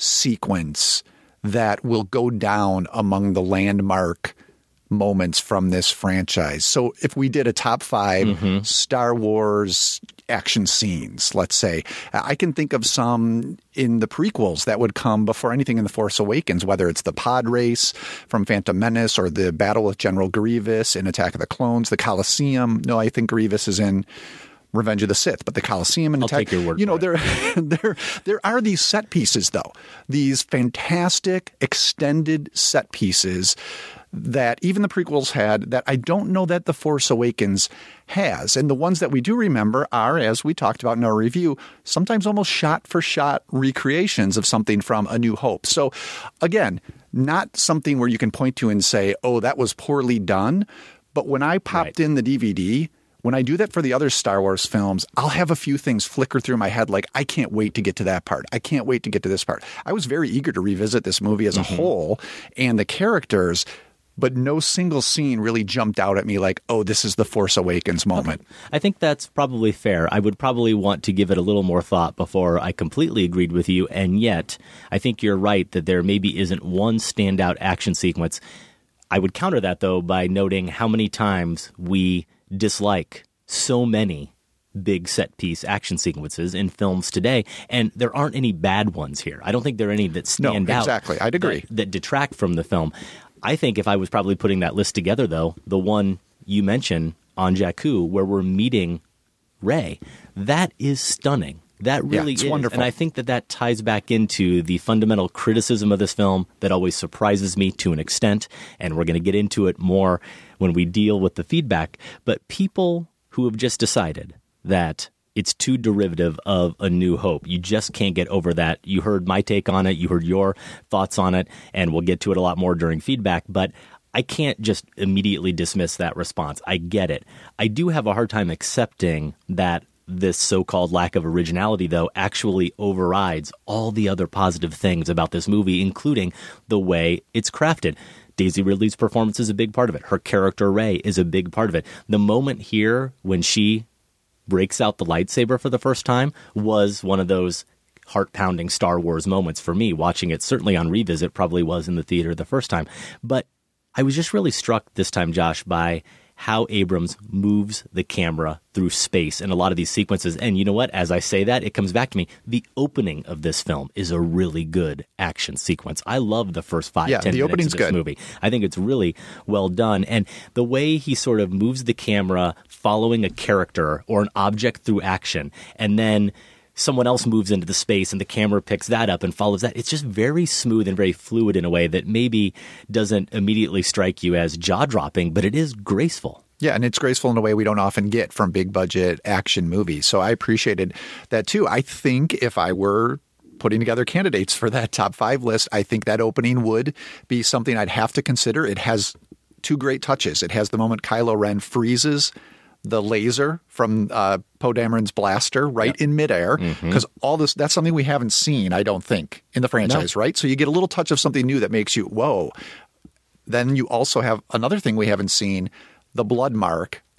sequence that will go down among the landmark moments from this franchise. So if we did a top 5 Star Wars action scenes, let's say, I can think of some in the prequels that would come before anything in The Force Awakens, whether it's the pod race from Phantom Menace or the battle with General Grievous in Attack of the Clones, the Coliseum. No, I think Grievous is in Revenge of the Sith, but the Coliseum and I'll take your word for it. There are these set pieces, though, these fantastic extended set pieces that even the prequels had that I don't know that The Force Awakens has. And the ones that we do remember are, as we talked about in our review, sometimes almost shot-for-shot recreations of something from A New Hope. So, again, not something where you can point to and say, oh, that was poorly done. But when I popped in the DVD, when I do that for the other Star Wars films, I'll have a few things flicker through my head like, I can't wait to get to that part. I can't wait to get to this part. I was very eager to revisit this movie as a whole and the characters, but no single scene really jumped out at me like, oh, this is the Force Awakens moment. Okay. I think that's probably fair. I would probably want to give it a little more thought before I completely agreed with you. And yet, I think you're right that there maybe isn't one standout action sequence. I would counter that, though, by noting how many times we dislike so many big set-piece action sequences in films today, and there aren't any bad ones here. I don't think there are any that stand out. Exactly. I'd agree. That detract from the film. I think if I was probably putting that list together, though, the one you mentioned on Jakku, where we're meeting Rey, that is stunning. That really is. Wonderful. And I think that ties back into the fundamental criticism of this film that always surprises me to an extent, and we're going to get into it more when we deal with the feedback. But people who have just decided that it's too derivative of A New Hope. You just can't get over that. You heard my take on it. You heard your thoughts on it, and we'll get to it a lot more during feedback. But I can't just immediately dismiss that response. I get it. I do have a hard time accepting that this so-called lack of originality, though, actually overrides all the other positive things about this movie, including the way it's crafted. Daisy Ridley's performance is a big part of it. Her character, Rey, is a big part of it. The moment here when she breaks out the lightsaber for the first time was one of those heart-pounding Star Wars moments for me. Watching it, certainly on revisit, probably was in the theater the first time. But I was just really struck this time, Josh, by how Abrams moves the camera through space in a lot of these sequences. And you know what? As I say that, it comes back to me. The opening of this film is a really good action sequence. I love the first 5-10 minutes of this movie. I think it's really well done. And the way he sort of moves the camera following a character or an object through action, and then someone else moves into the space and the camera picks that up and follows that. It's just very smooth and very fluid in a way that maybe doesn't immediately strike you as jaw-dropping, but it is graceful. Yeah, and it's graceful in a way we don't often get from big-budget action movies. So I appreciated that, too. I think if I were putting together candidates for that top 5 list, I think that opening would be something I'd have to consider. It has 2 great touches. It has the moment Kylo Ren freezes the laser from Poe Dameron's blaster in midair, because all this, that's something we haven't seen, I don't think, in the franchise, right? So you get a little touch of something new that makes you, whoa. Then you also have another thing we haven't seen, the blood mark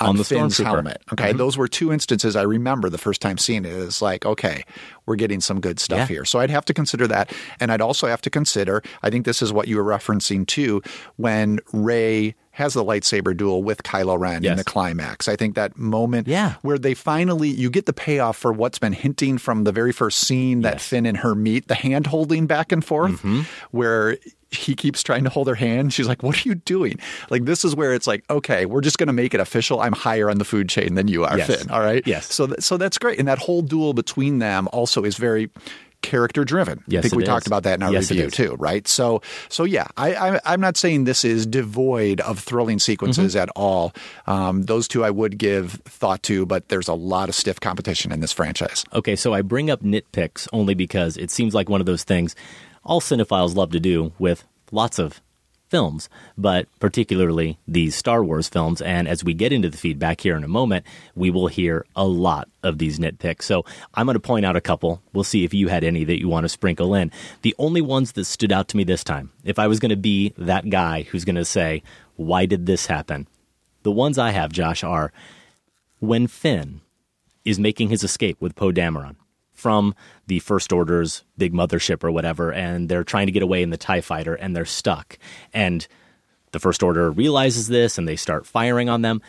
on the Finn's Stormtrooper helmet. Okay, those were two instances I remember the first time seeing it. It's like, okay, we're getting some good stuff here. So I'd have to consider that. And I'd also have to consider, I think this is what you were referencing too, when Rey has the lightsaber duel with Kylo Ren in the climax. I think that moment where they finally, you get the payoff for what's been hinting from the very first scene that Finn and her meet, the hand holding back and forth, where he keeps trying to hold her hand. She's like, what are you doing? Like, this is where it's like, okay, we're just going to make it official. I'm higher on the food chain than you are, Finn. All right. Yes. So that's great. And that whole duel between them also is very character driven. Yes, I think we talked about that in our review too, right? So yeah, I'm not saying this is devoid of thrilling sequences at all. Those two I would give thought to, but there's a lot of stiff competition in this franchise. Okay, so I bring up nitpicks only because it seems like one of those things all cinephiles love to do with lots of films, but particularly these Star Wars films. And as we get into the feedback here in a moment, we will hear a lot of these nitpicks. So I'm going to point out a couple. We'll see if you had any that you want to sprinkle in. The only ones that stood out to me this time, if I was going to be that guy who's going to say, why did this happen? The ones I have, Josh, are when Finn is making his escape with Poe Dameron from the First Order's big mothership or whatever, and they're trying to get away in the TIE fighter, and they're stuck. And the First Order realizes this, and they start firing on them.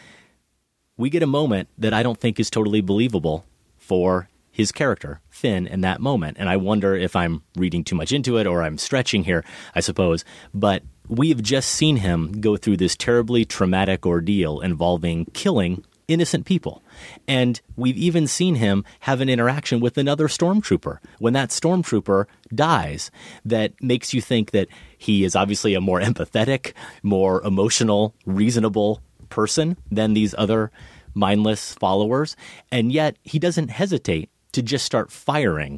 We get a moment that I don't think is totally believable for his character, Finn, in that moment. And I wonder if I'm reading too much into it or I'm stretching here, I suppose. But we have just seen him go through this terribly traumatic ordeal involving killing innocent people. And we've even seen him have an interaction with another stormtrooper. When that stormtrooper dies, that makes you think that he is obviously a more empathetic, more emotional, reasonable person than these other mindless followers. And yet he doesn't hesitate to just start firing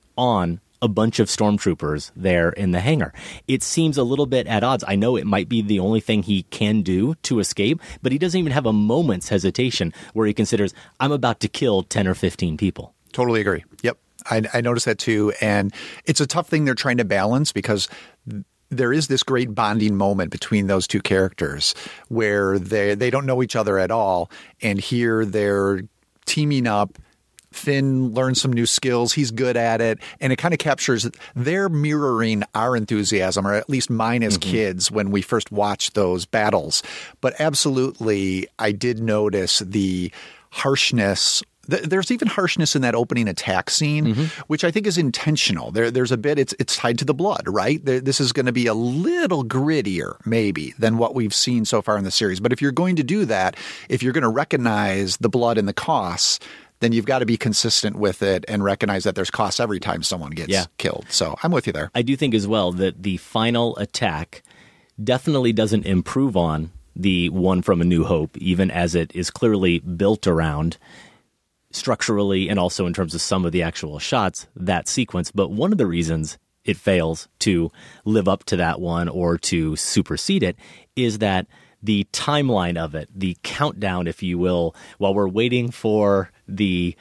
on a bunch of stormtroopers there in the hangar. It seems a little bit at odds. I know it might be the only thing he can do to escape, but he doesn't even have a moment's hesitation where he considers, I'm about to kill 10 or 15 people. Totally agree. Yep. I noticed that too. And it's a tough thing they're trying to balance because there is this great bonding moment between those two characters where they don't know each other at all. And here they're teaming up. Finn learns some new skills. He's good at it. And it kind of captures, they're mirroring our enthusiasm, or at least mine as kids when we first watched those battles. But absolutely, I did notice the harshness. There's even harshness in that opening attack scene, which I think is intentional. There's a bit, it's tied to the blood, right? This is going to be a little grittier, maybe, than what we've seen so far in the series. But if you're going to do that, if you're going to recognize the blood and the costs, then you've got to be consistent with it and recognize that there's costs every time someone gets killed. So I'm with you there. I do think as well that the final attack definitely doesn't improve on the one from A New Hope, even as it is clearly built around structurally and also in terms of some of the actual shots, that sequence. But one of the reasons it fails to live up to that one or to supersede it is that the timeline of it, the countdown, if you will, while we're waiting for the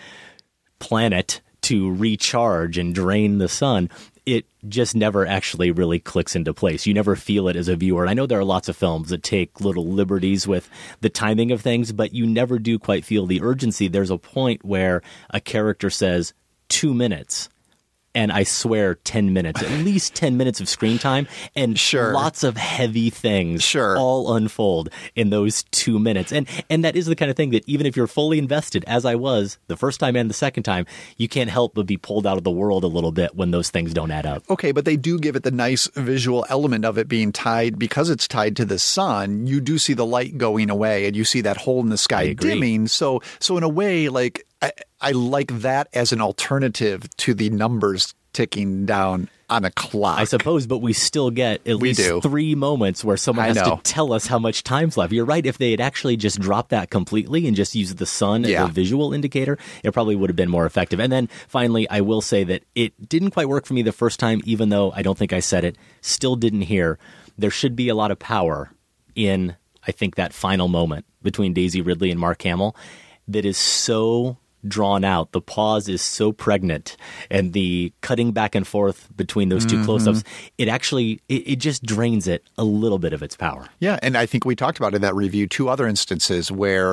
planet to recharge and drain the sun, it just never actually really clicks into place. You never feel it as a viewer. And I know there are lots of films that take little liberties with the timing of things, but you never do quite feel the urgency. There's a point where a character says 2 minutes. And I swear 10 minutes, at least 10 minutes of screen time, and lots of heavy things all unfold in those 2 minutes. And that is the kind of thing that even if you're fully invested, as I was the first time and the second time, you can't help but be pulled out of the world a little bit when those things don't add up. Okay, but they do give it the nice visual element of it being tied, because it's tied to the sun, you do see the light going away and you see that hole in the sky dimming. So in a way, like, I like that as an alternative to the numbers ticking down on a clock. I suppose, but we still get at least 3 moments where someone has to tell us how much time's left. You're right. If they had actually just dropped that completely and just used the sun as a visual indicator, it probably would have been more effective. And then finally, I will say that it didn't quite work for me the first time, even though I don't think I said it, still didn't hear. There should be a lot of power in, I think, that final moment between Daisy Ridley and Mark Hamill that is so drawn out. The pause is so pregnant, and the cutting back and forth between those two close-ups, it actually, it just drains it a little bit of its power. Yeah, and I think we talked about in that review 2 other instances where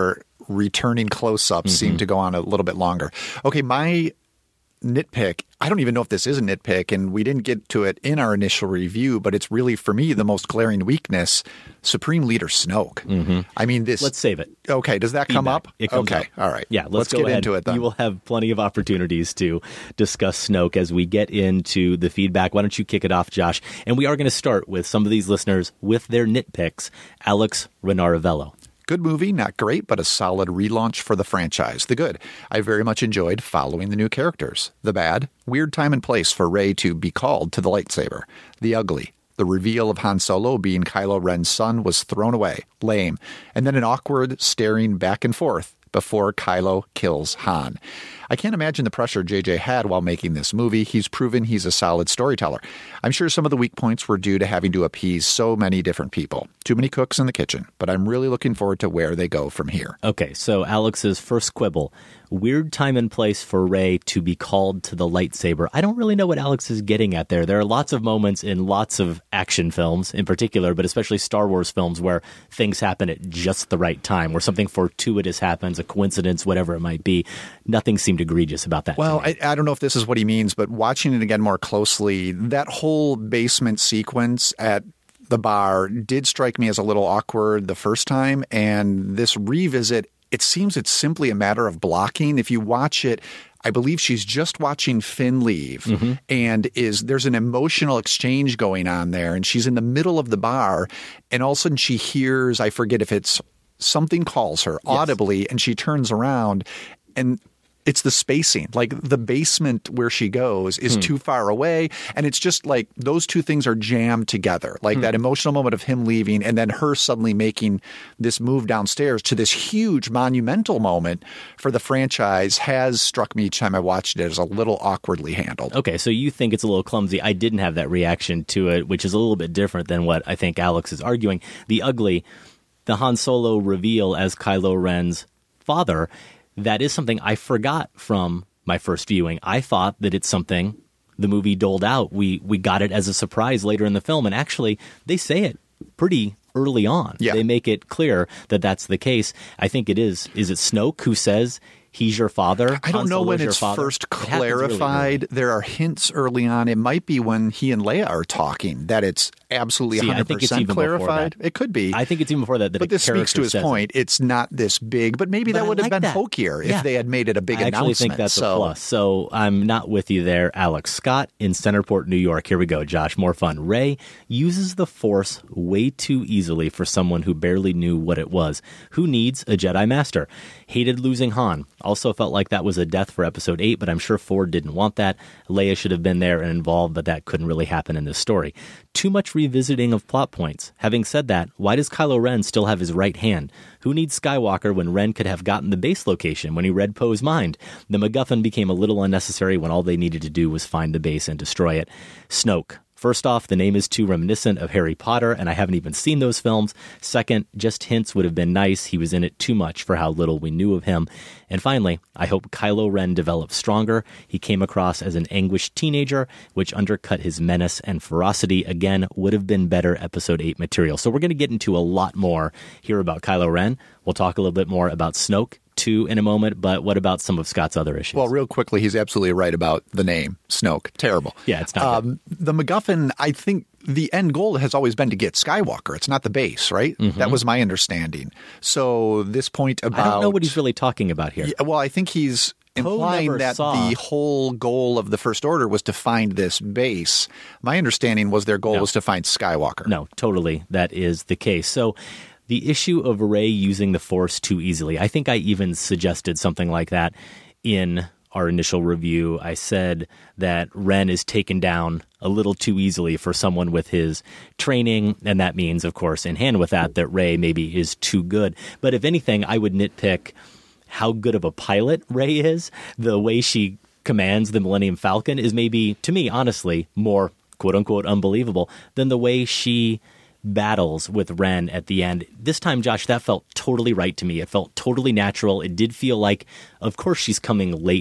returning close-ups seem to go on a little bit longer. Okay, my nitpick, I don't even know if this is a nitpick, and we didn't get to it in our initial review, but it's really, for me, the most glaring weakness, Supreme Leader Snoke. I mean, this... Let's save it. Okay, does that come up? It comes up. All right. Yeah, let's get into it then. You will have plenty of opportunities to discuss Snoke as we get into the feedback. Why don't you kick it off, Josh? And we are going to start with some of these listeners with their nitpicks. Alex Renaravello. Good movie, not great, but a solid relaunch for the franchise. The good, I very much enjoyed following the new characters. The bad, weird time and place for Rey to be called to the lightsaber. The ugly, the reveal of Han Solo being Kylo Ren's son was thrown away. Lame. And then an awkward staring back and forth before Kylo kills Han. I can't imagine the pressure JJ had while making this movie. He's proven he's a solid storyteller. I'm sure some of the weak points were due to having to appease so many different people. Too many cooks in the kitchen, but I'm really looking forward to where they go from here. Okay, so Alex's first quibble. Weird time and place for Rey to be called to the lightsaber. I don't really know what Alex is getting at there. There are lots of moments in lots of action films in particular, but especially Star Wars films where things happen at just the right time, where something fortuitous happens, a coincidence, whatever it might be. Nothing seemed egregious about that. Well, I don't know if this is what he means, but watching it again more closely, that whole basement sequence at the bar did strike me as a little awkward the first time, and this revisit, it seems it's simply a matter of blocking. If you watch it, I believe she's just watching Finn leave, and there's an emotional exchange going on there, and she's in the middle of the bar, and all of a sudden she hears, I forget if it's something calls her audibly, and she turns around, and it's the spacing. Like the basement where she goes is too far away. And it's just like those two things are jammed together. Like that emotional moment of him leaving and then her suddenly making this move downstairs to this huge monumental moment for the franchise has struck me each time I watched it as a little awkwardly handled. Okay, so you think it's a little clumsy. I didn't have that reaction to it, which is a little bit different than what I think Alex is arguing. The ugly, the Han Solo reveal as Kylo Ren's father, that is something I forgot from my first viewing. I thought that it's something the movie doled out. We got it as a surprise later in the film, and actually they say it pretty early on. Yeah. They make it clear that that's the case. I think it is. Is it Snoke who says he's your father? I don't know when it's first clarified. Really there are hints early on. It might be when he and Leia are talking that it's absolutely 100% I think it's even clarified. It could be. I think it's even before that. But this speaks to his point. It's not this big, but maybe that would have been hokier if they had made it a big announcement. I actually think that's a plus. So I'm not with you there, Alex. Scott in Centerport, New York. Here we go, Josh. More fun. Rey uses the Force way too easily for someone who barely knew what it was. Who needs a Jedi Master? Hated losing Han. Also felt like that was a death for Episode 8, but I'm sure Ford didn't want that. Leia should have been there and involved, but that couldn't really happen in this story. Too much revisiting of plot points. Having said that, why does Kylo Ren still have his right hand? Who needs Skywalker when Ren could have gotten the base location when he read Poe's mind? The MacGuffin became a little unnecessary when all they needed to do was find the base and destroy it. Snoke. First off, the name is too reminiscent of Harry Potter, and I haven't even seen those films. Second, just hints would have been nice. He was in it too much for how little we knew of him. And finally, I hope Kylo Ren develops stronger. He came across as an anguished teenager, which undercut his menace and ferocity. Again, would have been better Episode 8 material. So we're going to get into a lot more here about Kylo Ren. We'll talk a little bit more about Snoke too in a moment, but what about some of Scott's other issues? Well, real quickly, he's absolutely right about the name, Snoke. Terrible. Yeah, it's not good. The MacGuffin, I think the end goal has always been to get Skywalker. It's not the base, right? That was my understanding. So this point about... I don't know what he's really talking about here. Yeah, well, I think he's implying that the whole goal of the First Order was to find this base. My understanding was their goal was to find Skywalker. No, totally. That is the case. So the issue of Rey using the Force too easily, I think I even suggested something like that in our initial review. I said that Ren is taken down a little too easily for someone with his training, and that means, of course, in hand with that Rey maybe is too good. But if anything, I would nitpick how good of a pilot Rey is. The way she commands the Millennium Falcon is maybe, to me, honestly, more quote-unquote unbelievable than the way she battles with Ren at the end. This time, Josh, that felt totally right to me. It felt totally natural. It did feel like, of course, she's coming late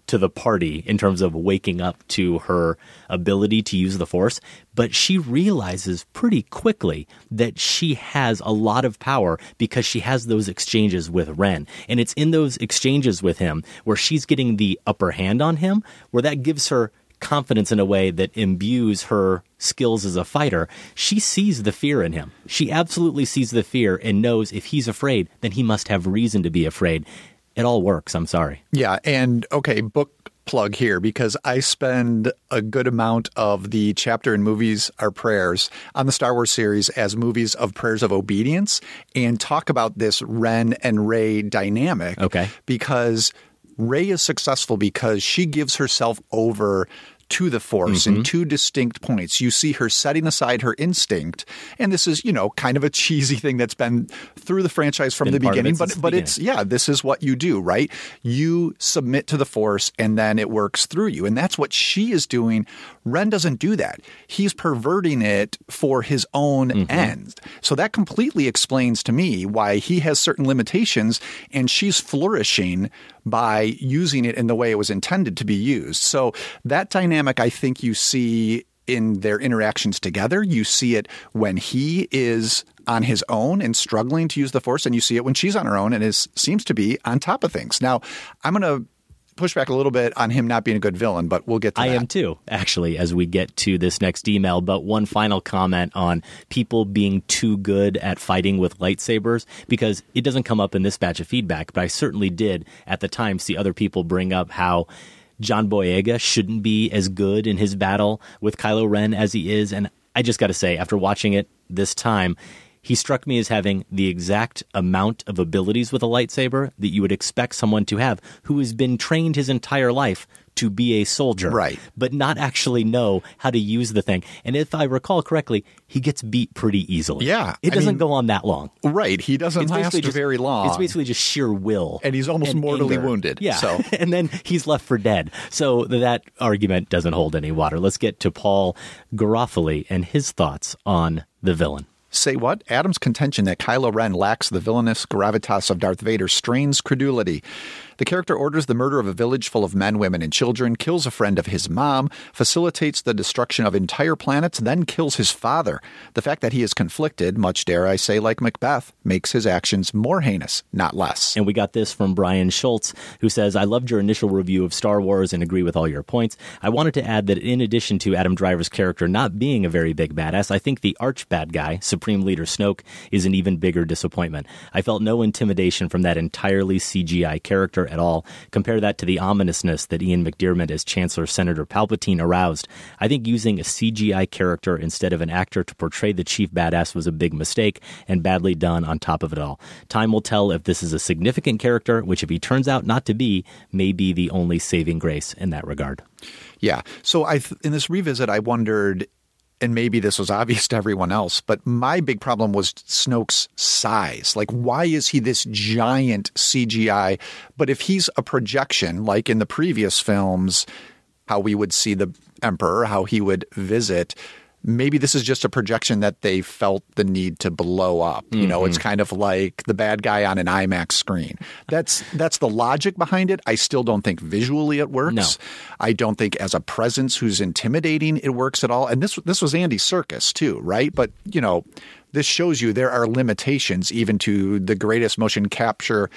to the party in terms of waking up to her ability to use the Force, but she realizes pretty quickly that she has a lot of power because she has those exchanges with Ren. And it's in those exchanges with him where she's getting the upper hand on him, where that gives her confidence in a way that imbues her skills as a fighter. She sees the fear in him. She absolutely sees the fear and knows if he's afraid, then he must have reason to be afraid. It all works. I'm sorry. Yeah. And okay, book plug here, because I spend a good amount of the chapter in Movies Are Prayers on the Star Wars series as movies of prayers of obedience, and talk about this Ren and Rey dynamic. Okay. Because Rey is successful because she gives herself over to the Force in two distinct points. You see her setting aside her instinct, and this is, kind of a cheesy thing that's been through the franchise from the beginning, but it's, this is what you do, right? You submit to the Force, and then it works through you, and that's what she is doing. Ren doesn't do that. He's perverting it for his own ends. So that completely explains to me why he has certain limitations, and she's flourishing by using it in the way it was intended to be used. So that dynamic, I think you see in their interactions together. You see it when he is on his own and struggling to use the Force, and you see it when she's on her own and seems to be on top of things. Now, I'm going to push back a little bit on him not being a good villain, but we'll get to that. I am too, actually, as we get to this next email. But one final comment on people being too good at fighting with lightsabers, because it doesn't come up in this batch of feedback, but I certainly did at the time see other people bring up how John Boyega shouldn't be as good in his battle with Kylo Ren as he is. And I just got to say, after watching it this time, he struck me as having the exact amount of abilities with a lightsaber that you would expect someone to have who has been trained his entire life to be a soldier, right, but not actually know how to use the thing. And if I recall correctly, he gets beat pretty easily. Yeah. It doesn't go on that long. Right. He doesn't last very long. It's basically just sheer will. And he's almost mortally wounded. Yeah. So. And then he's left for dead. So that argument doesn't hold any water. Let's get to Paul Garofoli and his thoughts on the villain. Say what? Adam's contention that Kylo Ren lacks the villainous gravitas of Darth Vader strains credulity. The character orders the murder of a village full of men, women, and children, kills a friend of his mom, facilitates the destruction of entire planets, then kills his father. The fact that he is conflicted, much dare I say like Macbeth, makes his actions more heinous, not less. And we got this from Brian Schultz, who says, I loved your initial review of Star Wars and agree with all your points. I wanted to add that in addition to Adam Driver's character not being a very big badass, I think the arch bad guy, Supreme Leader Snoke, is an even bigger disappointment. I felt no intimidation from that entirely CGI character at all. Compare that to the ominousness that Ian McDiarmid as Chancellor Senator Palpatine aroused. I think using a CGI character instead of an actor to portray the chief badass was a big mistake and badly done on top of it all. Time will tell if this is a significant character, which if he turns out not to be, may be the only saving grace in that regard. Yeah. So in this revisit, I wondered, and maybe this was obvious to everyone else, but my big problem was Snoke's size. Like, why is he this giant CGI? But if he's a projection, like in the previous films, how we would see the Emperor, how he would visit, maybe this is just a projection that they felt the need to blow up. You know, it's kind of like the bad guy on an IMAX screen. That's the logic behind it. I still don't think visually it works. No. I don't think as a presence who's intimidating it works at all. And this was Andy Serkis too, right? But, you know, this shows you there are limitations even to the greatest motion capture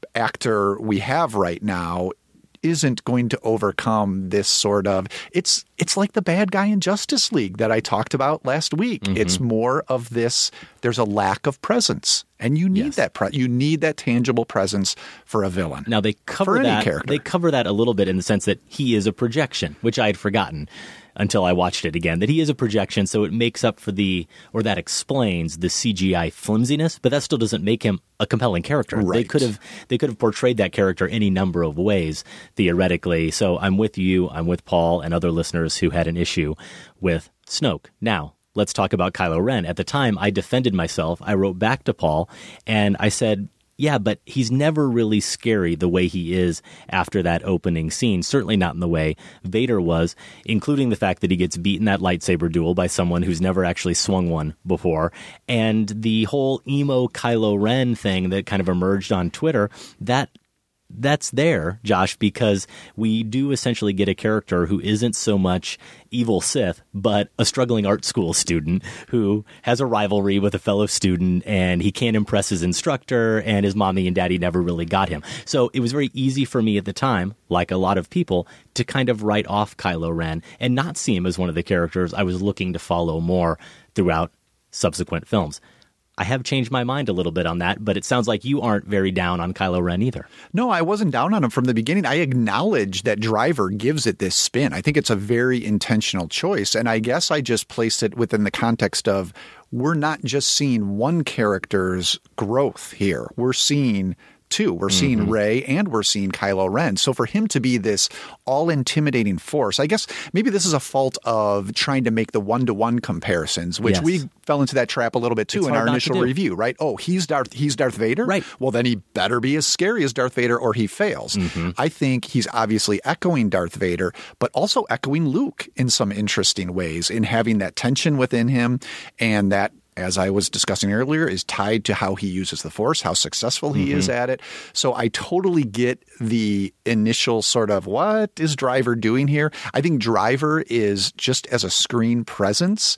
actor we have right now isn't going to overcome this sort of it's like the bad guy in Justice League that I talked about last week. It's more of this. There's a lack of presence, and you need you need that tangible presence for a villain. Now they cover that. They cover that a little bit in the sense that he is a projection, which I had forgotten until I watched it again, that he is a projection, so it makes up for that explains the CGI flimsiness, but that still doesn't make him a compelling character. Right. They could have portrayed that character any number of ways, theoretically. So I'm with you, I'm with Paul and other listeners who had an issue with Snoke. Now, let's talk about Kylo Ren. At the time, I defended myself. I wrote back to Paul, and I said, yeah, but he's never really scary the way he is after that opening scene. Certainly not in the way Vader was, including the fact that he gets beaten that lightsaber duel by someone who's never actually swung one before. And the whole emo Kylo Ren thing that kind of emerged on Twitter, that that's there, Josh, because we do essentially get a character who isn't so much evil Sith, but a struggling art school student who has a rivalry with a fellow student, and he can't impress his instructor, and his mommy and daddy never really got him. So it was very easy for me at the time, like a lot of people, to kind of write off Kylo Ren and not see him as one of the characters I was looking to follow more throughout subsequent films. I have changed my mind a little bit on that, but it sounds like you aren't very down on Kylo Ren either. No, I wasn't down on him from the beginning. I acknowledge that Driver gives it this spin. I think it's a very intentional choice. And I guess I just placed it within the context of we're not just seeing one character's growth here. We're seeing two. We're seeing Rey and we're seeing Kylo Ren. So for him to be this all-intimidating force, I guess maybe this is a fault of trying to make the one-to-one comparisons, which we fell into that trap a little bit too in our initial review, right? Oh, he's Darth Vader? Right. Well, then he better be as scary as Darth Vader or he fails. I think he's obviously echoing Darth Vader, but also echoing Luke in some interesting ways in having that tension within him, and that, as I was discussing earlier, is tied to how he uses the Force, how successful he is at it. So I totally get the initial sort of, what is Driver doing here? I think Driver is just as a screen presence,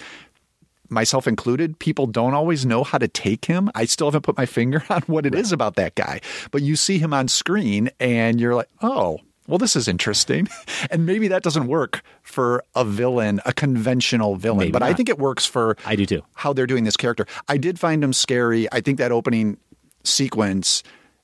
myself included, people don't always know how to take him. I still haven't put my finger on what it is about that guy. But you see him on screen and you're like, oh, well, this is interesting. And maybe that doesn't work for a villain, a conventional villain. Maybe but not. I think it works for I do too. How they're doing this character. I did find him scary. I think that opening sequence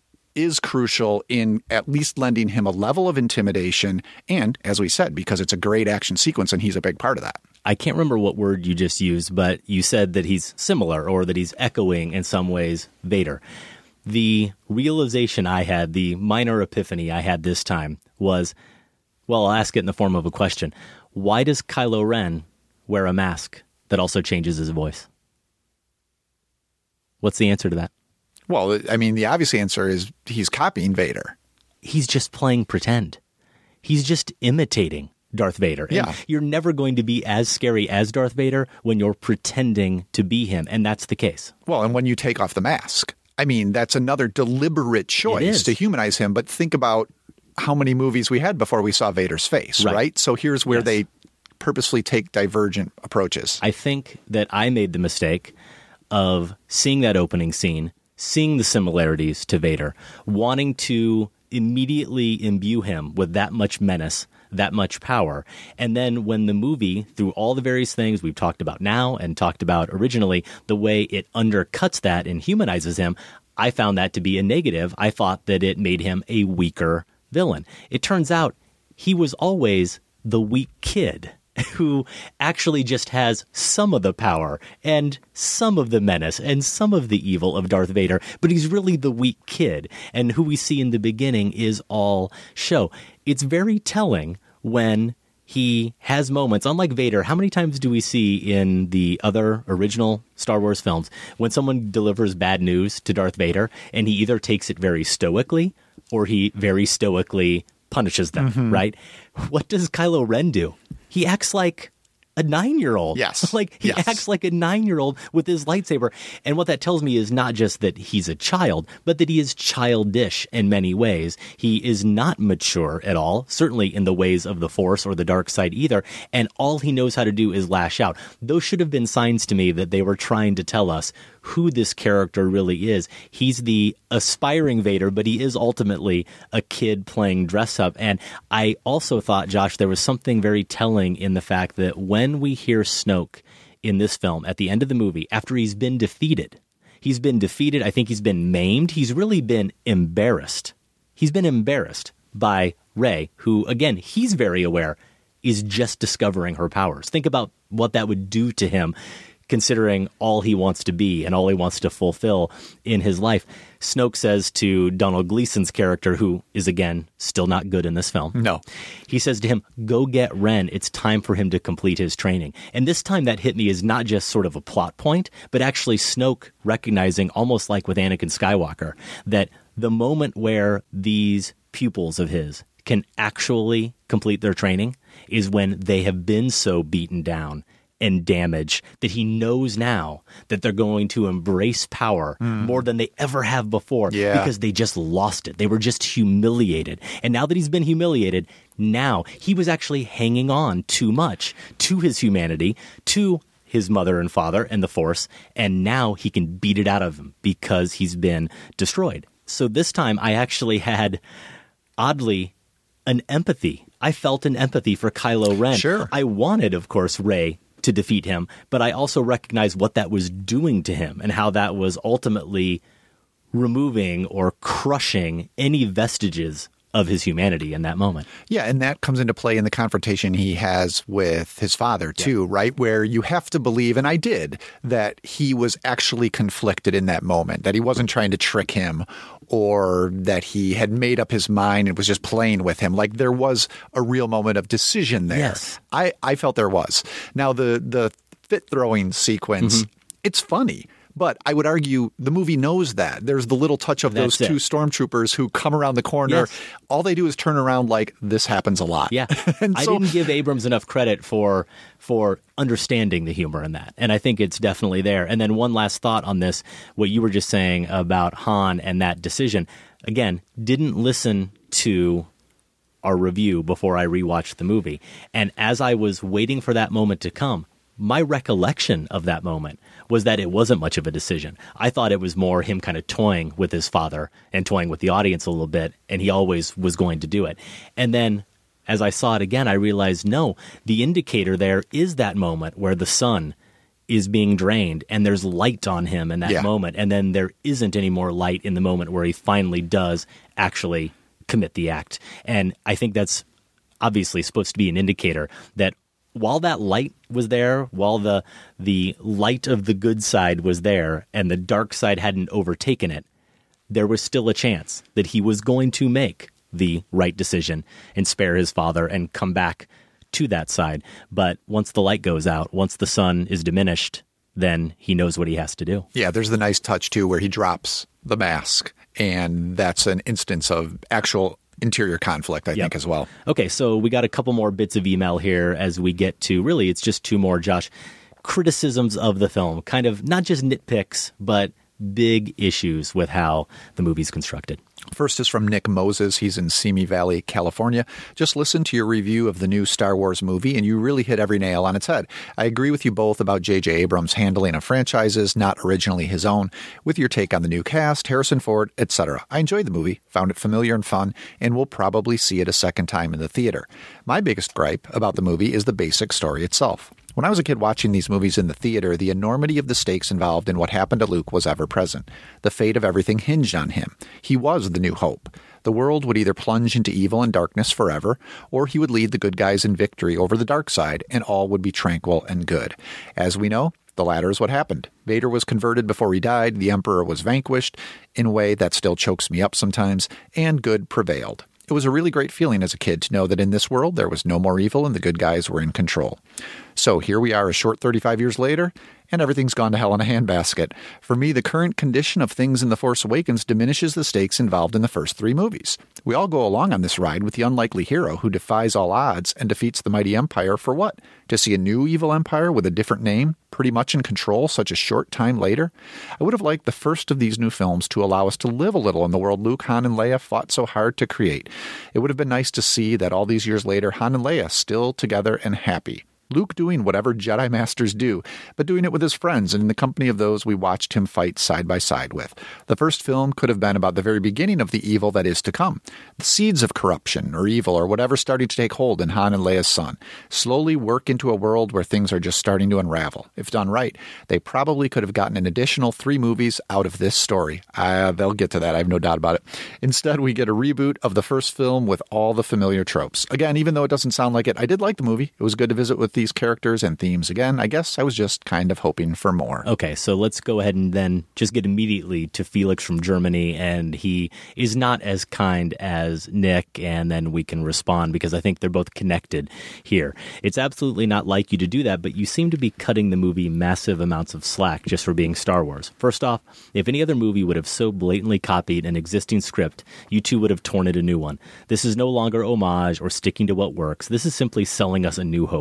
is crucial in at least lending him a level of intimidation. And as we said, because it's a great action sequence and he's a big part of that. I can't remember what word you just used, but you said that he's similar or that he's echoing in some ways Vader. The realization I had, the minor epiphany I had this time was, well, I'll ask it in the form of a question. Why does Kylo Ren wear a mask that also changes his voice? What's the answer to that? Well, I mean, the obvious answer is he's copying Vader. He's just playing pretend. He's just imitating Darth Vader. And you're never going to be as scary as Darth Vader when you're pretending to be him. And that's the case. Well, and when you take off the mask. I mean, that's another deliberate choice to humanize him. But think about how many movies we had before we saw Vader's face, right? So here's where they purposely take divergent approaches. I think that I made the mistake of seeing that opening scene, seeing the similarities to Vader, wanting to immediately imbue him with that much menace, that much power. And then when the movie, through all the various things we've talked about now and talked about originally, the way it undercuts that and humanizes him, I found that to be a negative. I thought that it made him a weaker villain. It turns out he was always the weak kid who actually just has some of the power and some of the menace and some of the evil of Darth Vader, but he's really the weak kid. And who we see in the beginning is all show. It's very telling when he has moments, unlike Vader. How many times do we see in the other original Star Wars films when someone delivers bad news to Darth Vader and he either takes it very stoically or he very stoically punishes them, right? What does Kylo Ren do? He acts like a 9-year-old. Yes. Like he acts like a 9-year-old with his lightsaber. And what that tells me is not just that he's a child, but that he is childish in many ways. He is not mature at all, certainly in the ways of the Force or the dark side either. And all he knows how to do is lash out. Those should have been signs to me that they were trying to tell us who this character really is. He's the aspiring Vader, but he is ultimately a kid playing dress up. And I also thought, Josh, there was something very telling in the fact that when we hear Snoke in this film at the end of the movie, after he's been defeated, I think he's been maimed, he's really been embarrassed. He's been embarrassed by Rey, who, again, he's very aware, is just discovering her powers. Think about what that would do to him, considering all he wants to be and all he wants to fulfill in his life. Snoke says to Donald Gleason's character, who is, again, still not good in this film. No. He says to him, go get Ren. It's time for him to complete his training. And this time that hit me as not just sort of a plot point, but actually Snoke recognizing, almost like with Anakin Skywalker, that the moment where these pupils of his can actually complete their training is when they have been so beaten down and damage that he knows now that they're going to embrace power more than they ever have before because they just lost it. They were just humiliated. And now that he's been humiliated, now he was actually hanging on too much to his humanity, to his mother and father and the Force, and now he can beat it out of him because he's been destroyed. So this time I actually had, oddly, an empathy. I felt an empathy for Kylo Ren. Sure. I wanted, of course, Rey to defeat him, but I also recognized what that was doing to him and how that was ultimately removing or crushing any vestiges of his humanity in that moment. Yeah, and that comes into play in the confrontation he has with his father, too, right? Where you have to believe, and I did, that he was actually conflicted in that moment, that he wasn't trying to trick him or that he had made up his mind and was just playing with him. Like there was a real moment of decision there. Yes. I felt there was. Now, the fit-throwing sequence, it's funny. But I would argue the movie knows that. There's the little touch of those two stormtroopers who come around the corner. Yes. All they do is turn around like this happens a lot. Yeah. And I didn't give Abrams enough credit for understanding the humor in that. And I think it's definitely there. And then one last thought on this, what you were just saying about Han and that decision. Again, didn't listen to our review before I rewatched the movie. And as I was waiting for that moment to come, my recollection of that moment was that it wasn't much of a decision. I thought it was more him kind of toying with his father and toying with the audience a little bit, and he always was going to do it. And then as I saw it again, I realized, no, the indicator there is that moment where the sun is being drained and there's light on him in that moment, and then there isn't any more light in the moment where he finally does actually commit the act. And I think that's obviously supposed to be an indicator that while that light was there, while the light of the good side was there and the dark side hadn't overtaken it, there was still a chance that he was going to make the right decision and spare his father and come back to that side. But once the light goes out, once the sun is diminished, then he knows what he has to do. Yeah, there's the nice touch, too, where he drops the mask. And that's an instance of actual interior conflict, I think, as well. Okay, so we got a couple more bits of email here as we get to, really, it's just two more, Josh, criticisms of the film. Kind of not just nitpicks, but big issues with how the movie's constructed. First is from Nick Moses. He's in Simi Valley, California. Just listened to your review of the new Star Wars movie, and you really hit every nail on its head. I agree with you both about J.J. Abrams' handling of franchises, not originally his own, with your take on the new cast, Harrison Ford, etc. I enjoyed the movie, found it familiar and fun, and will probably see it a second time in the theater. My biggest gripe about the movie is the basic story itself. When I was a kid watching these movies in the theater, the enormity of the stakes involved in what happened to Luke was ever present. The fate of everything hinged on him. He was the new hope. The world would either plunge into evil and darkness forever, or he would lead the good guys in victory over the dark side, and all would be tranquil and good. As we know, the latter is what happened. Vader was converted before he died, the Emperor was vanquished, in a way that still chokes me up sometimes, and good prevailed. It was a really great feeling as a kid to know that in this world there was no more evil and the good guys were in control. So here we are a short 35 years later, and everything's gone to hell in a handbasket. For me, the current condition of things in The Force Awakens diminishes the stakes involved in the first three movies. We all go along on this ride with the unlikely hero who defies all odds and defeats the mighty Empire for what? To see a new evil empire with a different name, pretty much in control such a short time later? I would have liked the first of these new films to allow us to live a little in the world Luke, Han, and Leia fought so hard to create. It would have been nice to see that all these years later, Han and Leia still together and happy. Luke doing whatever Jedi Masters do, but doing it with his friends and in the company of those we watched him fight side by side with. The first film could have been about the very beginning of the evil that is to come. The seeds of corruption or evil or whatever starting to take hold in Han and Leia's son. Slowly work into a world where things are just starting to unravel. If done right, they probably could have gotten an additional 3 movies out of this story. They'll get to that, I have no doubt about it. Instead, we get a reboot of the first film with all the familiar tropes. Again, even though it doesn't sound like it, I did like the movie. It was good to visit with these characters and themes again. I guess I was just kind of hoping for more. Okay, so let's go ahead and then just get immediately to Felix from Germany, and he is not as kind as Nick, and then we can respond because I think they're both connected here. It's absolutely not like you to do that, but you seem to be cutting the movie massive amounts of slack just for being Star Wars. First off, if any other movie would have so blatantly copied an existing script, you two would have torn it a new one. This is no longer homage or sticking to what works. This is simply selling us a new hope again.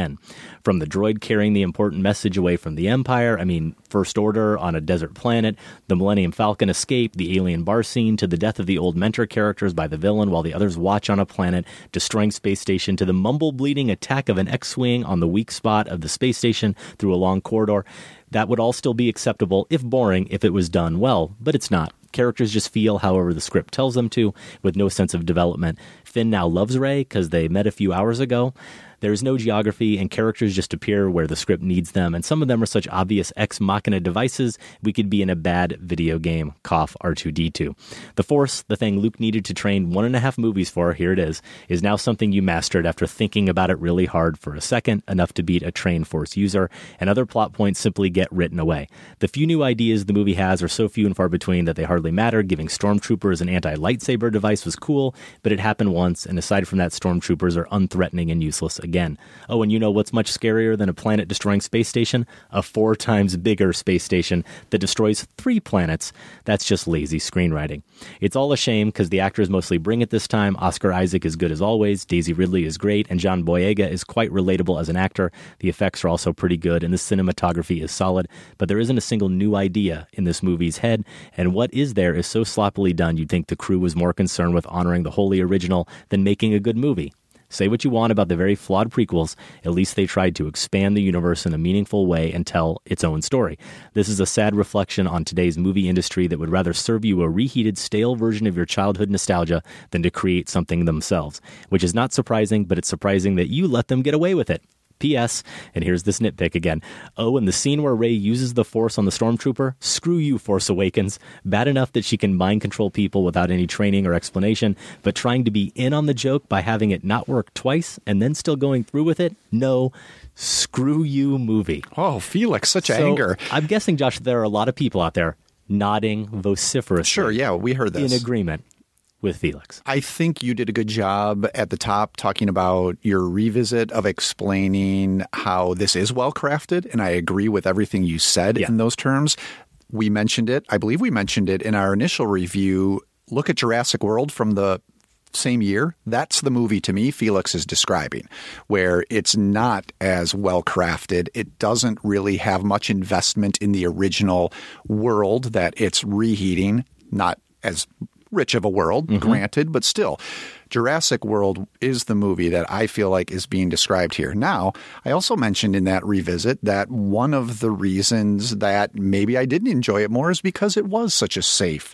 again. From the droid carrying the important message away from the Empire, First Order on a desert planet, the Millennium Falcon escape, the alien bar scene, to the death of the old mentor characters by the villain while the others watch on a planet, destroying space station, to the mumble-bleeding attack of an X-Wing on the weak spot of the space station through a long corridor. That would all still be acceptable, if boring, if it was done well, but it's not. Characters just feel however the script tells them to, with no sense of development. Finn now loves Rey because they met a few hours ago. There's no geography, and characters just appear where the script needs them, and some of them are such obvious ex machina devices, we could be in a bad video game. Cough R2-D2. The Force, the thing Luke needed to train 1.5 movies for, here it is now something you mastered after thinking about it really hard for a second, enough to beat a trained Force user, and other plot points simply get written away. The few new ideas the movie has are so few and far between that they hardly matter. Giving stormtroopers an anti-lightsaber device was cool, but it happened once, and aside from that, stormtroopers are unthreatening and useless again. Oh, and you know what's much scarier than a planet-destroying space station? A 4 times bigger space station that destroys 3 planets. That's just lazy screenwriting. It's all a shame because the actors mostly bring it this time. Oscar Isaac is good as always, Daisy Ridley is great, and John Boyega is quite relatable as an actor. The effects are also pretty good, and the cinematography is solid, but there isn't a single new idea in this movie's head, and what is there is so sloppily done you'd think the crew was more concerned with honoring the wholly original than making a good movie. Say what you want about the very flawed prequels, at least they tried to expand the universe in a meaningful way and tell its own story. This is a sad reflection on today's movie industry that would rather serve you a reheated, stale version of your childhood nostalgia than to create something themselves. Which is not surprising, but it's surprising that you let them get away with it. P.S. And here's this nitpick again. Oh, and the scene where Rey uses the Force on the Stormtrooper? Screw you, Force Awakens. Bad enough that she can mind control people without any training or explanation, but trying to be in on the joke by having it not work twice and then still going through with it? No. Screw you, movie. Oh, Felix, such anger. I'm guessing, Josh, there are a lot of people out there nodding vociferously. Sure, yeah, we heard this. In agreement with Felix. I think you did a good job at the top talking about your revisit of explaining how this is well crafted, and I agree with everything you said in those terms. We mentioned it. I believe we mentioned it in our initial review. Look at Jurassic World from the same year. That's the movie to me Felix is describing, where it's not as well crafted. It doesn't really have much investment in the original world that it's reheating, not as rich of a world, granted, but still, Jurassic World is the movie that I feel like is being described here. Now, I also mentioned in that revisit that one of the reasons that maybe I didn't enjoy it more is because it was such a safe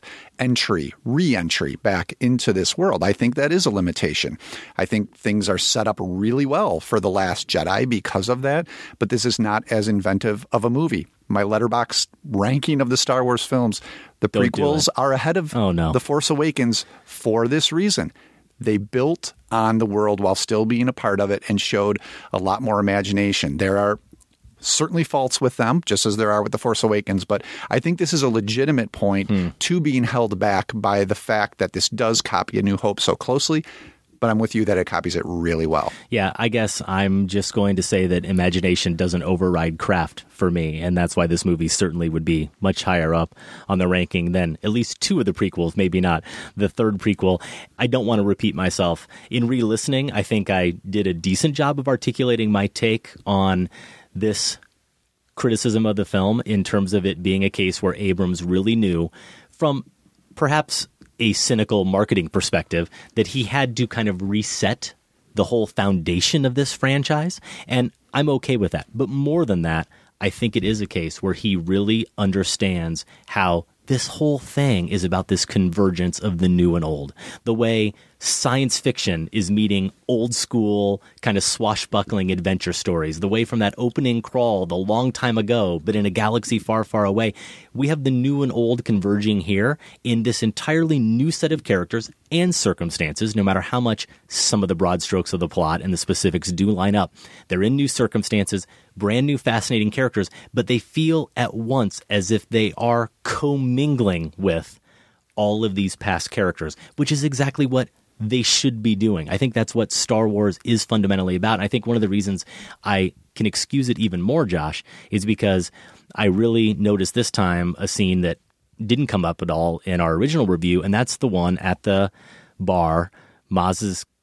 re-entry back into this world. I think that is a limitation. I think things are set up really well for The Last Jedi because of that, but this is not as inventive of a movie. My Letterboxd ranking of the Star Wars films, the prequels are ahead of The Force Awakens for this reason. They built on the world while still being a part of it and showed a lot more imagination. There are certainly faults with them, just as there are with The Force Awakens, but I think this is a legitimate point to being held back by the fact that this does copy A New Hope so closely. But I'm with you that it copies it really well. Yeah, I guess I'm just going to say that imagination doesn't override craft for me, and that's why this movie certainly would be much higher up on the ranking than at least 2 of the prequels, maybe not the third prequel. I don't want to repeat myself. In re-listening, I think I did a decent job of articulating my take on this criticism of the film in terms of it being a case where Abrams really knew from perhaps a cynical marketing perspective that he had to kind of reset the whole foundation of this franchise. And I'm okay with that. But more than that, I think it is a case where he really understands how this whole thing is about this convergence of the new and old. The way science fiction is meeting old school kind of swashbuckling adventure stories. The way from that opening crawl the long time ago, but in a galaxy far, far away, we have the new and old converging here in this entirely new set of characters and circumstances, no matter how much some of the broad strokes of the plot and the specifics do line up. They're in new circumstances, brand new fascinating characters, but they feel at once as if they are commingling with all of these past characters, which is exactly what they should be doing. I think that's what Star Wars is fundamentally about. And I think one of the reasons I can excuse it even more, Josh, is because I really noticed this time a scene that didn't come up at all in our original review, and that's the one at the bar. Maz's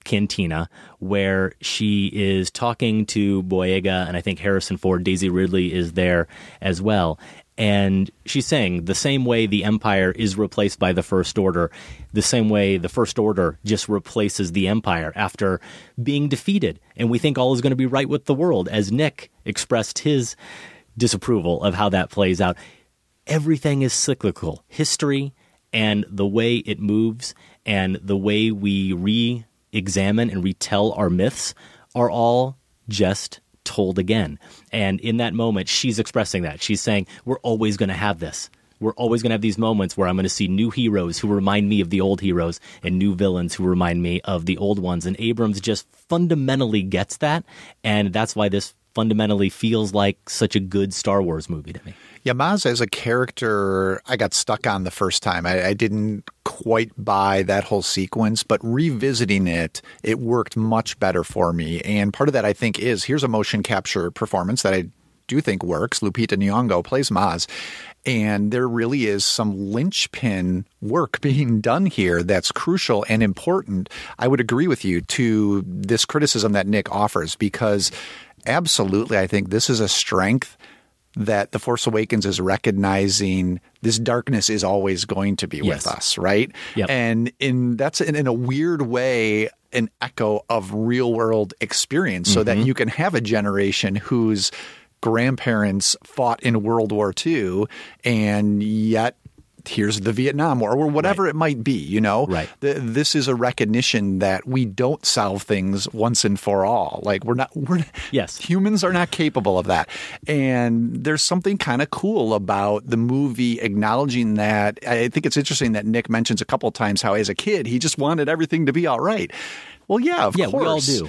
cantina where she is talking to Boyega, and I think Harrison Ford, Daisy Ridley is there as well. And she's saying the same way the Empire is replaced by the First Order, the same way the First Order just replaces the Empire after being defeated. And we think all is going to be right with the world, as Nick expressed his disapproval of how that plays out. Everything is cyclical. History and the way it moves and the way we re-examine and retell our myths are all just told again. And in that moment, she's expressing that. She's saying, we're always going to have this. We're always going to have these moments where I'm going to see new heroes who remind me of the old heroes and new villains who remind me of the old ones. And Abrams just fundamentally gets that. And that's why this fundamentally feels like such a good Star Wars movie to me. Yeah, Maz as a character, I got stuck on the first time. I didn't quite buy that whole sequence, but revisiting it, it worked much better for me. And part of that, I think, is here's a motion capture performance that I do think works. Lupita Nyong'o plays Maz. And there really is some linchpin work being done here that's crucial and important. I would agree with you to this criticism that Nick offers, because absolutely, I think this is a strength that The Force Awakens is recognizing. This darkness is always going to be with us, right? Yep. And that's in a weird way an echo of real world experience, so that you can have a generation whose grandparents fought in World War II, and yet here's the Vietnam War or whatever it might be, you know? Right. This is a recognition that we don't solve things once and for all. Like humans are not capable of that. And there's something kind of cool about the movie acknowledging that. I think it's interesting that Nick mentions a couple of times how as a kid, he just wanted everything to be all right. Well, yeah, of course. We all do.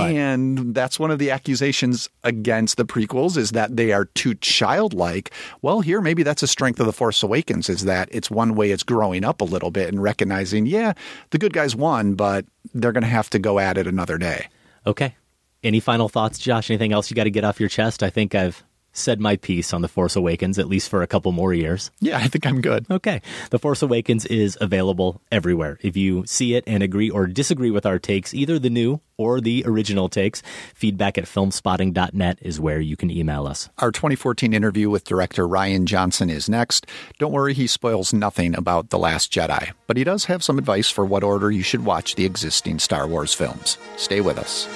And that's one of the accusations against the prequels, is that they are too childlike. Well, here, maybe that's a strength of The Force Awakens, is that it's one way it's growing up a little bit and recognizing, yeah, the good guys won, but they're going to have to go at it another day. Okay. Any final thoughts, Josh? Anything else you got to get off your chest? I think I've said my piece on The Force Awakens, at least for a couple more years. Yeah, I think I'm good. Okay. The Force Awakens is available everywhere. If you see it and agree or disagree with our takes, either the new or the original takes, feedback at filmspotting.net is where you can email us. Our 2014 interview with director Rian Johnson is next. Don't worry, he spoils nothing about The Last Jedi, but he does have some advice for what order you should watch the existing Star Wars films. Stay with us.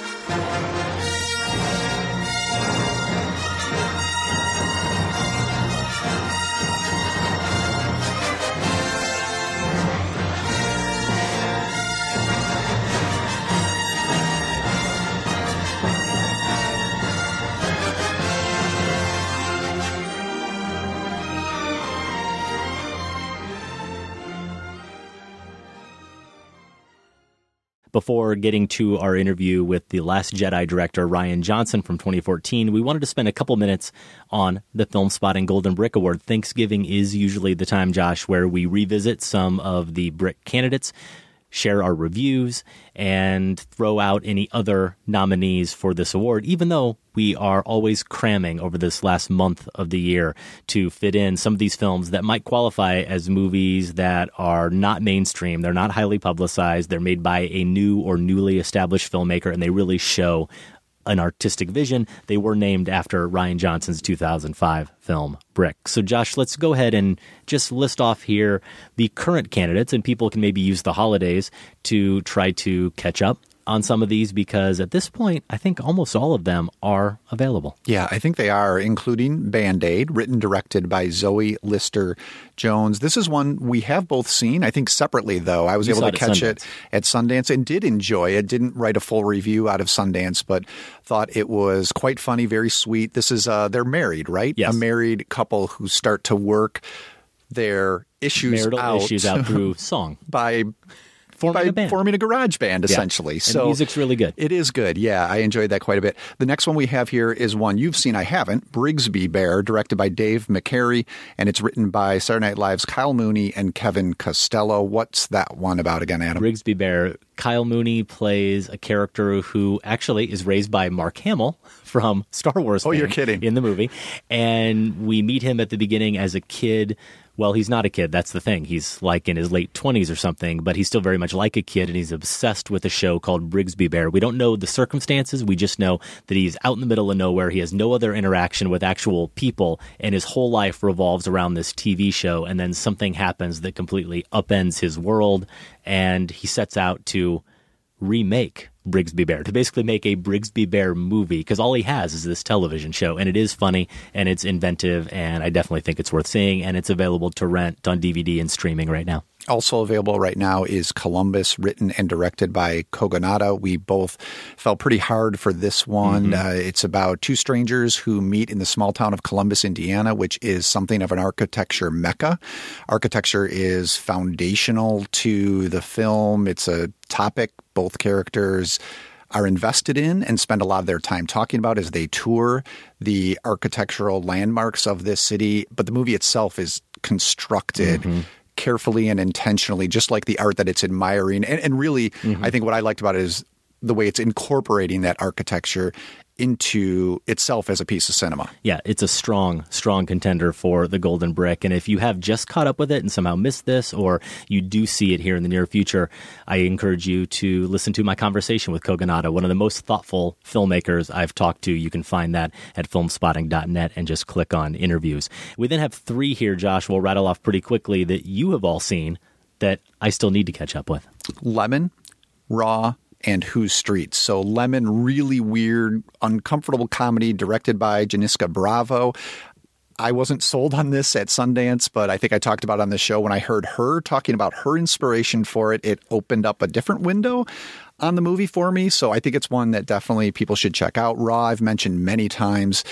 Before getting to our interview with The Last Jedi director Rian Johnson from 2014, we wanted to spend a couple minutes on the Film Spotting Golden Brick Award. Thanksgiving is usually the time, Josh, where we revisit some of the Brick candidates, share our reviews, and throw out any other nominees for this award, even though we are always cramming over this last month of the year to fit in some of these films that might qualify as movies that are not mainstream. They're not highly publicized. They're made by a new or newly established filmmaker, and they really show an artistic vision. They were named after Rian Johnson's 2005 film Brick. So Josh, let's go ahead and just list off here the current candidates, and people can maybe use the holidays to try to catch up on some of these, because at this point, I think almost all of them are available. Yeah, I think they are, including Band-Aid, written, directed by Zoe Lister-Jones. This is one we have both seen, I think separately, though. I was able to catch it at Sundance and did enjoy it. Didn't write a full review out of Sundance, but thought it was quite funny, very sweet. This is, they're married, right? Yes. A married couple who start to work their marital issues out through song. By forming a garage band, essentially. Yeah. And so the music's really good. It is good. Yeah, I enjoyed that quite a bit. The next one we have here is one you've seen, I haven't, Brigsby Bear, directed by Dave McCary, and it's written by Saturday Night Live's Kyle Mooney and Kevin Costello. What's that one about again, Adam? Brigsby Bear. Kyle Mooney plays a character who actually is raised by Mark Hamill from Star Wars. Oh, you're kidding. In the movie. And we meet him at the beginning as a kid Well, he's not a kid. That's the thing. He's like in his late 20s or something, but he's still very much like a kid, and he's obsessed with a show called Brigsby Bear. We don't know the circumstances. We just know that he's out in the middle of nowhere. He has no other interaction with actual people, and his whole life revolves around this TV show, and then something happens that completely upends his world, and he sets out to remake Brigsby Bear, to basically make a Brigsby Bear movie, because all he has is this television show, and it is funny and it's inventive, and I definitely think it's worth seeing, and it's available to rent on DVD and streaming right now. Also available right now is Columbus, written and directed by Kogonada. We both fell pretty hard for this one. It's about two strangers who meet in the small town of Columbus, Indiana, which is something of an architecture mecca. Architecture is foundational to the film. It's a topic both characters are invested in and spend a lot of their time talking about as they tour the architectural landmarks of this city. But the movie itself is constructed carefully and intentionally, just like the art that it's admiring. And really, I think what I liked about it is the way it's incorporating that architecture into itself as a piece of cinema. Yeah, it's a strong contender for the Golden Brick. And if you have just caught up with it and somehow missed this, or you do see it here in the near future, I encourage you to listen to my conversation with Kogonada, one of the most thoughtful filmmakers I've talked to. You can find that at filmspotting.net and just click on interviews. We then have 3 here, Josh, we'll rattle off pretty quickly, that you have all seen that I still need to catch up with. Lemon, Raw, and Whose Streets. So Lemon, really weird, uncomfortable comedy directed by Janicza Bravo. I wasn't sold on this at Sundance, but I think I talked about it on the show. When I heard her talking about her inspiration for it, it opened up a different window on the movie for me. So I think it's one that definitely people should check out. Raw, I've mentioned many times.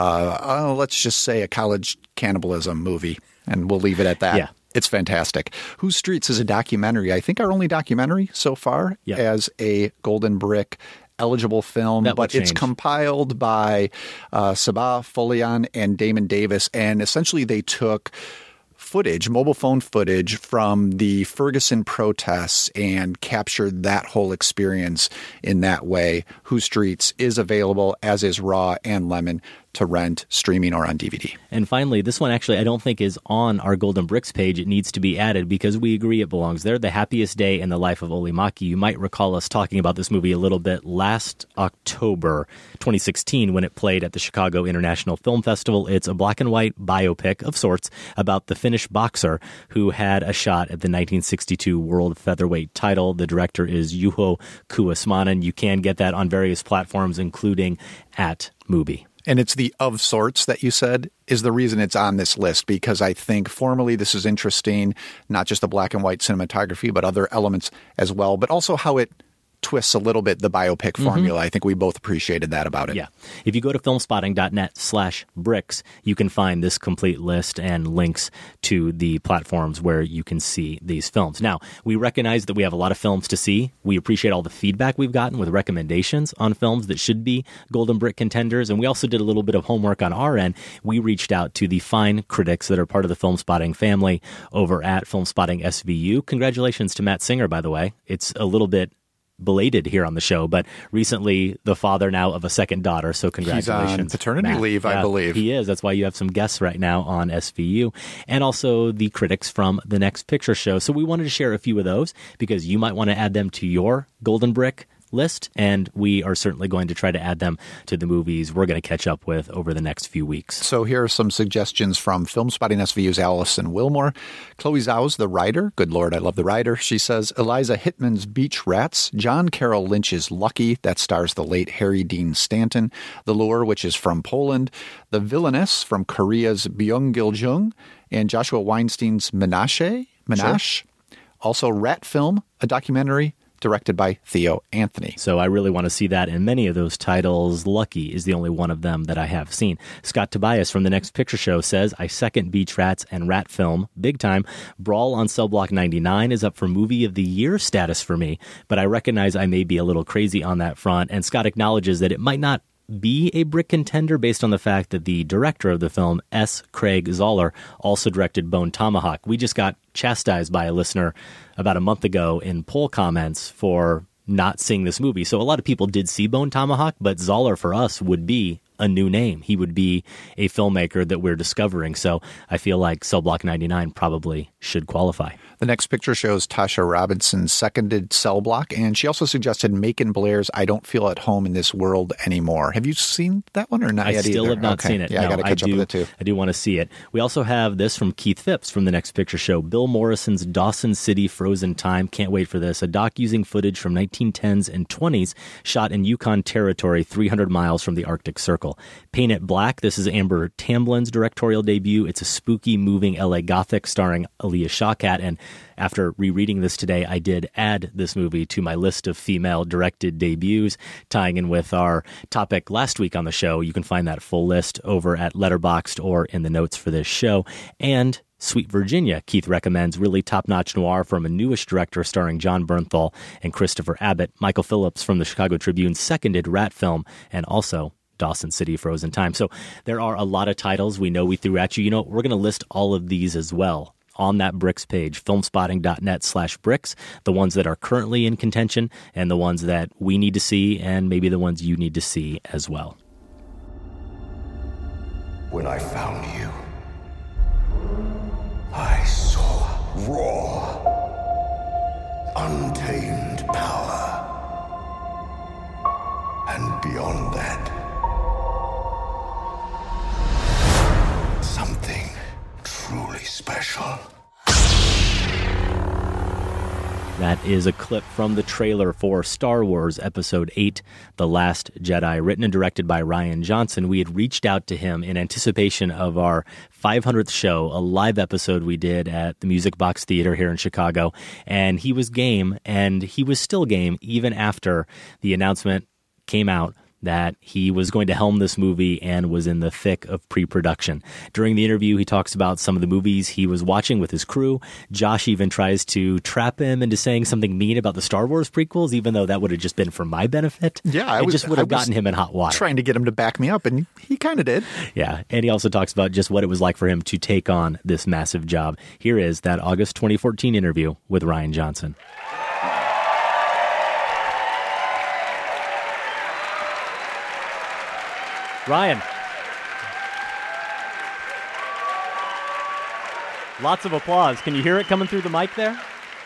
Let's just say a college cannibalism movie, and we'll leave it at that. Yeah. It's fantastic. Whose Streets is a documentary, I think our only documentary so far as a Golden Brick eligible film, but it's compiled by Sabah Folian and Damon Davis, and essentially they took footage, mobile phone footage from the Ferguson protests and captured that whole experience in that way. Whose Streets is available, as is Raw and Lemon, to rent, streaming, or on DVD. And finally, this one actually I don't think is on our Golden Bricks page. It needs to be added because we agree it belongs there. The Happiest Day in the Life of Olli Mäki. You might recall us talking about this movie a little bit last October 2016 when it played at the Chicago International Film Festival. It's a black and white biopic of sorts about the Finnish boxer who had a shot at the 1962 World Featherweight title. The director is Juho Kuosmanen. You can get that on various platforms, including at Mubi. And it's the of sorts that you said is the reason it's on this list, because I think formally this is interesting, not just the black and white cinematography, but other elements as well, but also how it twists a little bit the biopic formula. I think we both appreciated that about it. Yeah. If you go to filmspotting.net/bricks, you can find this complete list and links to the platforms where you can see these films. Now, we recognize that we have a lot of films to see. We appreciate all the feedback we've gotten with recommendations on films that should be Golden Brick contenders. And we also did a little bit of homework on our end. We reached out to the fine critics that are part of the Film Spotting family over at Film Spotting SVU. Congratulations to Matt Singer, by the way. It's a little bit belated here on the show, but recently the father now of a second daughter, so congratulations. He's on paternity Matt. leave, I believe. He is. That's why you have some guests right now on SVU, and also the critics from The Next Picture Show. So we wanted to share a few of those because you might want to add them to your Golden Brick list, and we are certainly going to try to add them to the movies we're going to catch up with over the next few weeks. So here are some suggestions from Film Spotting SVU's Allison Wilmore. Chloe Zhao's The Rider. Good Lord, I love The Rider. She says Eliza Hittman's Beach Rats. John Carroll Lynch's Lucky. That stars the late Harry Dean Stanton. The Lure, which is from Poland. The Villainess from Korea's Byung-gil-jung. And Joshua Weinstein's Menashe. Sure. Also Rat Film, a documentary directed by Theo Anthony. So I really want to see that in many of those titles. Lucky is the only one of them that I have seen. Scott Tobias from The Next Picture Show says, I second Beach Rats and Rat Film big time. Brawl on Cell Block 99 is up for Movie of the Year status for me, but I recognize I may be a little crazy on that front. And Scott acknowledges that it might not be a brick contender based on the fact that the director of the film, S. Craig Zoller, also directed Bone Tomahawk. We just got chastised by a listener about a month ago in poll comments for not seeing this movie. So a lot of people did see Bone Tomahawk, but Zoller for us would be a new name. He would be a filmmaker that we're discovering. So I feel like Cell Block 99 probably should qualify. The next picture shows Tasha Robinson's seconded Cell Block, and she also suggested Macon Blair's I Don't Feel at Home in This World Anymore. Have you seen that one or not yet I still either? have not seen it. Yeah, no, I got to catch up with it too. I do want to see it. We also have this from Keith Phipps from the next picture show, Bill Morrison's Dawson City Frozen Time. Can't wait for this. A doc using footage from 1910s and 20s shot in Yukon Territory, 300 miles from the Arctic Circle. Paint It Black. This is Amber Tamblin's directorial debut. It's a spooky, moving LA Gothic starring Aaliyah Shawkat. And after rereading this today, I did add this movie to my list of female-directed debuts, tying in with our topic last week on the show. You can find that full list over at Letterboxd or in the notes for this show. And Sweet Virginia, Keith recommends, really top-notch noir from a newish director starring John Bernthal and Christopher Abbott. Michael Phillips from the Chicago Tribune seconded Rat Film, and also Dawson City Frozen Time. So there are a lot of titles we know we threw at you. You know, we're going to list all of these as well on that Bricks page, filmspotting.net/Bricks, the ones that are currently in contention and the ones that we need to see and maybe the ones you need to see as well. When I found you, I saw raw, untamed power. And beyond that, something truly special. That is a clip from the trailer for Star Wars Episode 8, The Last Jedi, written and directed by Rian Johnson. We had reached out to him in anticipation of our 500th show, a live episode we did at the Music Box Theater here in Chicago, and he was game, and he was still game even after the announcement came out that he was going to helm this movie and was in the thick of pre-production. During the interview, he talks about some of the movies he was watching with his crew. Josh even tries to trap him into saying something mean about the Star Wars prequels, even though that would have just been for my benefit. Yeah, it just would have gotten him in hot water. Trying to get him to back me up, and he kind of did. Yeah, and he also talks about just what it was like for him to take on this massive job. Here is that August 2014 interview with Rian Johnson. Ryan. Lots of applause. Can you hear it coming through the mic there?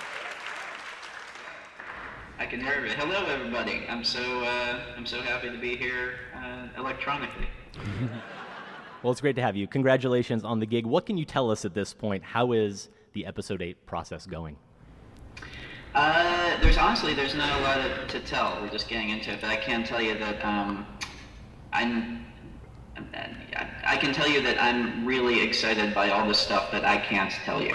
I can hear it. Hello, everybody. I'm so happy to be here electronically. Well, it's great to have you. Congratulations on the gig. What can you tell us at this point? How is the Episode 8 process going? There's not a lot to tell. We're just getting into it, but I can tell you that I can tell you that I'm really excited by all the stuff that I can't tell you.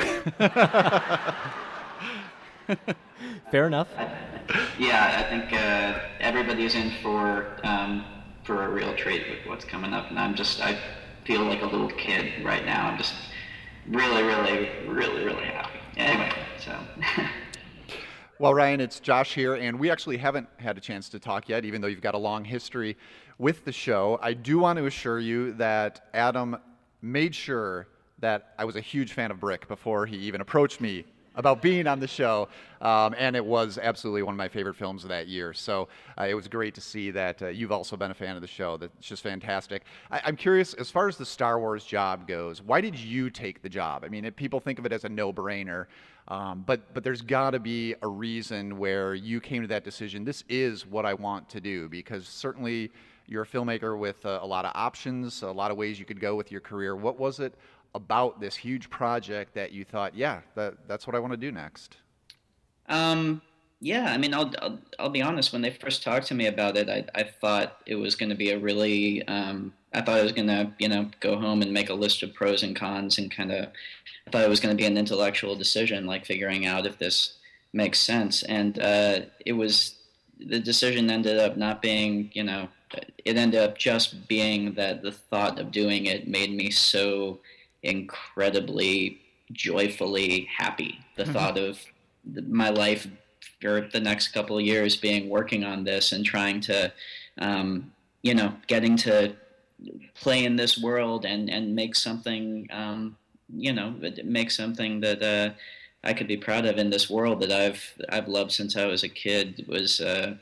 Fair enough. I think everybody's in for a real treat with what's coming up, and I feel like a little kid right now. I'm just really, really, really, really happy. Anyway, so. Well, Ryan, it's Josh here, and we actually haven't had a chance to talk yet, even though you've got a long history with the show. I do want to assure you that Adam made sure that I was a huge fan of Brick before he even approached me about being on the show, and it was absolutely one of my favorite films of that year. So it was great to see that you've also been a fan of the show. That's just fantastic. I'm curious, as far as the Star Wars job goes, why did you take the job? I mean, people think of it as a no-brainer, but there's got to be a reason where you came to that decision. This is what I want to do, because certainly you're a filmmaker with a lot of options, a lot of ways you could go with your career. What was it about this huge project that you thought, that's what I want to do next? Yeah, I mean, I'll be honest. When they first talked to me about it, I thought it was going to be a really, I thought I was going to, go home and make a list of pros and cons and I thought it was going to be an intellectual decision, like figuring out if this makes sense. And the decision ended up not being, it ended up just being that the thought of doing it made me so incredibly joyfully happy. The thought of my life for the next couple of years being working on this and trying to, getting to play in this world and make something, make something that I could be proud of in this world that I've loved since I was a kid was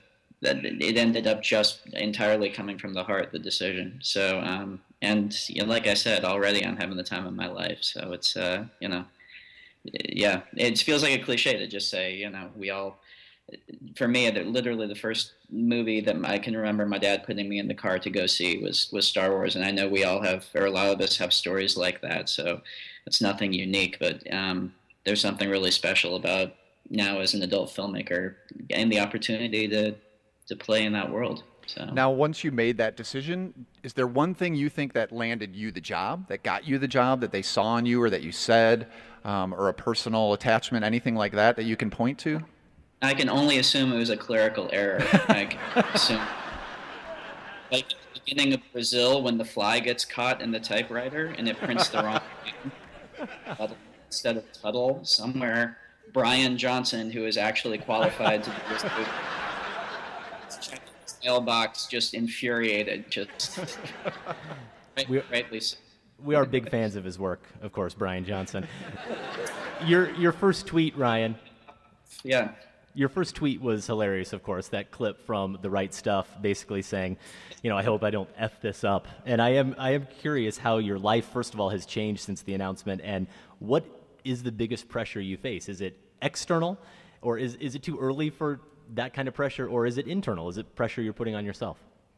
it ended up just entirely coming from the heart, the decision. So, and like I said, already I'm having the time of my life. So it's, yeah, it feels like a cliche to just say, we all, for me, literally the first movie that I can remember my dad putting me in the car to go see was Star Wars. And I know we all have, or a lot of us have stories like that. So it's nothing unique, but there's something really special about now as an adult filmmaker getting the opportunity to play in that world. So now, once you made that decision, is there one thing you think that landed you the job, that got you the job, that they saw in you or that you said, or a personal attachment, anything like that you can point to? I can only assume it was a clerical error. I can assume. Like at the beginning of Brazil, when the fly gets caught in the typewriter and it prints the wrong name instead of Tuttle, somewhere Brian Johnson, who is actually qualified to do this movie, checked his mailbox, just infuriated, just rightly so. We are big fans of his work, of course, Brian Johnson. Your first tweet, Ryan. Yeah. Your first tweet was hilarious, of course, that clip from The Right Stuff, basically saying, I hope I don't F this up. And I am curious how your life, first of all, has changed since the announcement, and what is the biggest pressure you face? Is it external, or is it too early for that kind of pressure, or is it internal? Is it pressure you're putting on yourself?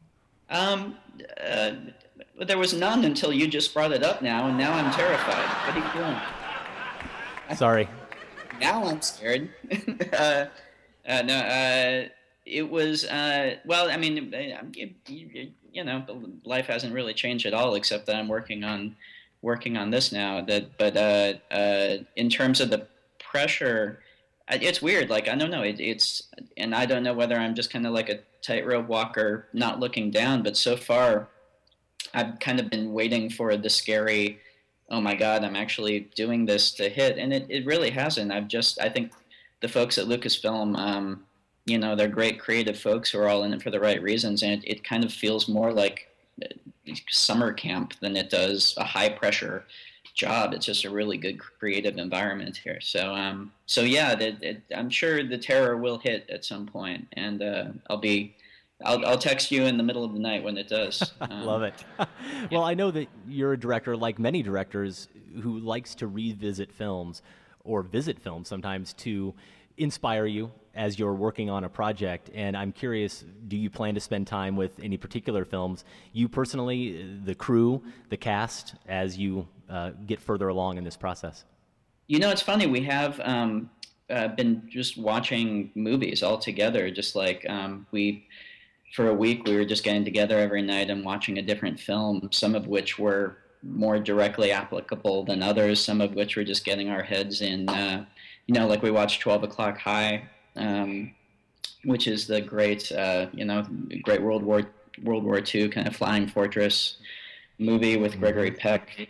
There was none until you just brought it up now, and now I'm terrified. What are you doing? Sorry. Now I'm scared. It was, well, I mean, life hasn't really changed at all, except that I'm working on this now. But in terms of the pressure, it's weird. Like, I don't know. And I don't know whether I'm just kind of like a tightrope walker, not looking down. But so far, I've kind of been waiting for the scary, oh my God, I'm actually doing this to hit. And it really hasn't. I think the folks at Lucasfilm, they're great creative folks who are all in it for the right reasons. And it kind of feels more like summer camp than it does a high pressure job. It's just a really good creative environment here. So yeah, I'm sure the terror will hit at some point, and I'll text you in the middle of the night when it does. Love it. Well, I know that you're a director, like many directors, who likes to revisit films or visit films sometimes to inspire you as you're working on a project. And I'm curious, do you plan to spend time with any particular films? You personally, the crew, the cast, as you get further along in this process? It's funny. We have been just watching movies all together, just like for a week, we were just getting together every night and watching a different film, some of which were more directly applicable than others, some of which were just getting our heads in, like we watched 12 O'Clock High, which is the great, great World War II kind of flying fortress movie with Gregory Peck.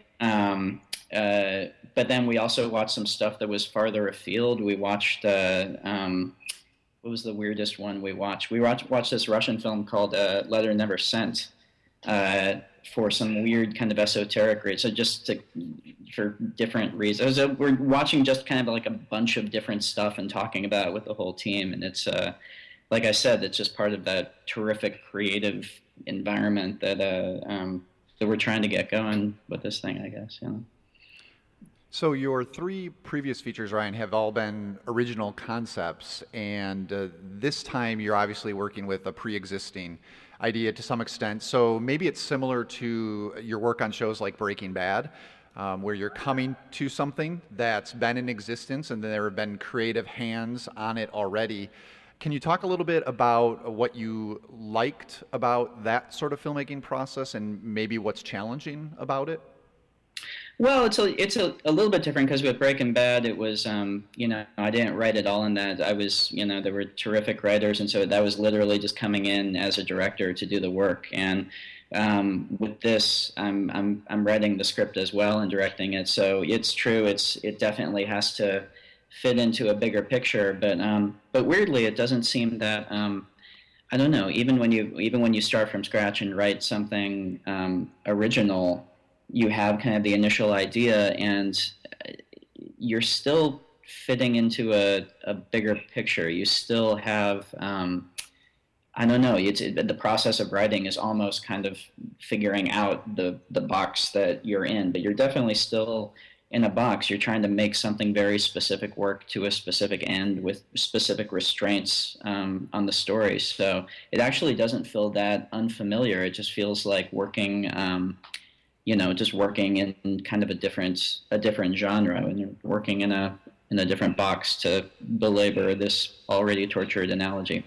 But then we also watched some stuff that was farther afield. We watched, what was the weirdest one we watched? We watched this Russian film called Letter Never Sent for some weird kind of esoteric reason. So for different reasons. So we're watching just kind of like a bunch of different stuff and talking about it with the whole team. And it's, like I said, it's just part of that terrific creative environment that we're trying to get going with this thing, I guess. So your three previous features, Ryan, have all been original concepts, and this time you're obviously working with a pre-existing idea to some extent. So maybe it's similar to your work on shows like Breaking Bad, where you're coming to something that's been in existence and there have been creative hands on it already. Can you talk a little bit about what you liked about that sort of filmmaking process and maybe what's challenging about it? Well, it's a little bit different because with Breaking Bad, it was, I didn't write it all in that. I was, there were terrific writers, and so that was literally just coming in as a director to do the work. And with this, I'm writing the script as well and directing it. So it's true. It definitely has to fit into a bigger picture. But weirdly, it doesn't seem that. I don't know. Even when you start from scratch and write something original, you have kind of the initial idea, and you're still fitting into a bigger picture. You still have, I don't know. The process of writing is almost kind of figuring out the box that you're in, but you're definitely still in a box. You're trying to make something very specific work to a specific end with specific restraints on the story. So it actually doesn't feel that unfamiliar. It just feels like working, just working in kind of a different genre, and you're working in a different box, to belabor this already tortured analogy.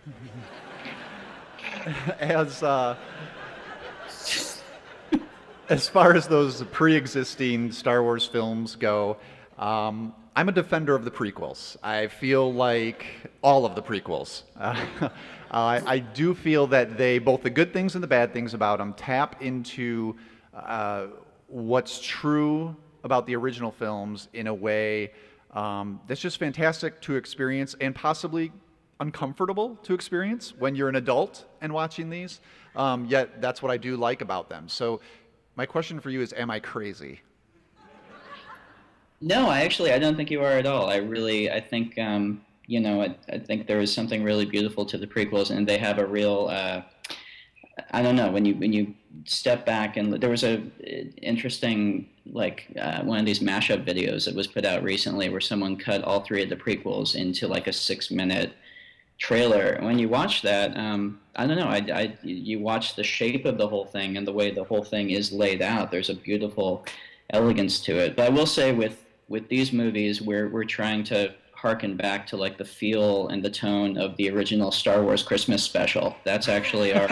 As far as those pre-existing Star Wars films go, I'm a defender of the prequels. I feel like all of the prequels. I do feel that they, both the good things and the bad things about them, tap into what's true about the original films in a way that's just fantastic to experience, and possibly uncomfortable to experience when you're an adult and watching these. Yet that's what I do like about them. So my question for you is, am I crazy? No, I don't think you are at all. I think, I think there is something really beautiful to the prequels, and they have a real, I don't know, when you step back, and there was a interesting, one of these mashup videos that was put out recently where someone cut all 3 of the prequels into like a 6-minute trailer. When you watch that, I don't know, you watch the shape of the whole thing and the way the whole thing is laid out. There's a beautiful elegance to it. But I will say with these movies, we're trying to harken back to like the feel and the tone of the original Star Wars Christmas special. That's actually our...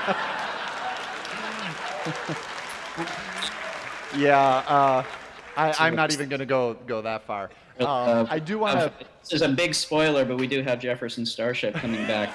Yeah, I'm not even going to go that far. I do want to... This is a big spoiler, but we do have Jefferson Starship coming back.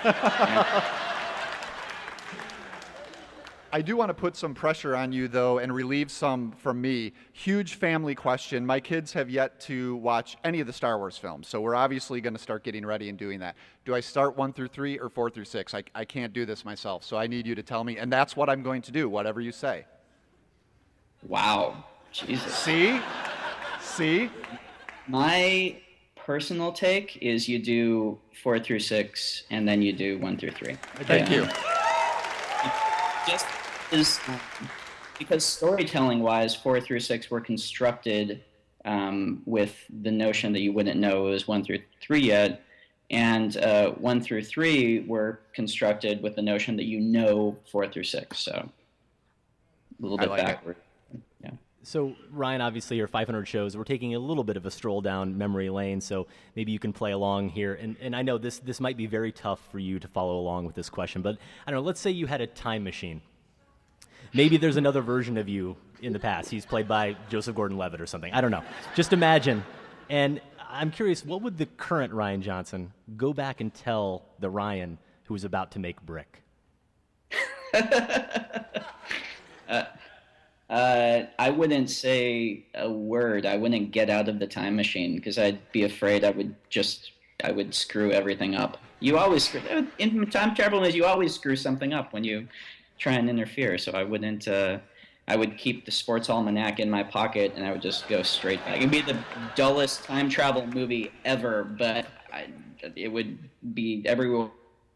I do want to put some pressure on you, though, and relieve some from me. Huge family question. My kids have yet to watch any of the Star Wars films, so we're obviously going to start getting ready and doing that. Do I start 1 through 3 or 4 through 6? I can't do this myself, so I need you to tell me, and that's what I'm going to do, whatever you say. Wow. Jesus. See? My personal take is you do 4 through 6, and then you do 1 through 3. Thank you. Just is because storytelling-wise, 4 through 6 were constructed with the notion that you wouldn't know it was 1 through 3 yet, and 1 through 3 were constructed with the notion that you know 4 through 6. So a little bit backward. Yeah. So, Ryan, obviously your 500 shows, we're taking a little bit of a stroll down memory lane, so maybe you can play along here. And I know this might be very tough for you to follow along with this question, but I don't know, let's say you had a time machine. Maybe there's another version of you in the past. He's played by Joseph Gordon-Levitt or something. I don't know. Just imagine. And I'm curious, what would the current Rian Johnson go back and tell the Ryan who was about to make Brick? I wouldn't say a word. I wouldn't get out of the time machine because I'd be afraid I would screw everything up. You always screw, in time travel, you always screw something up when you try and interfere. So I wouldn't, I would keep the sports almanac in my pocket and I would just go straight back. It'd be the dullest time travel movie ever, but it would be everywhere.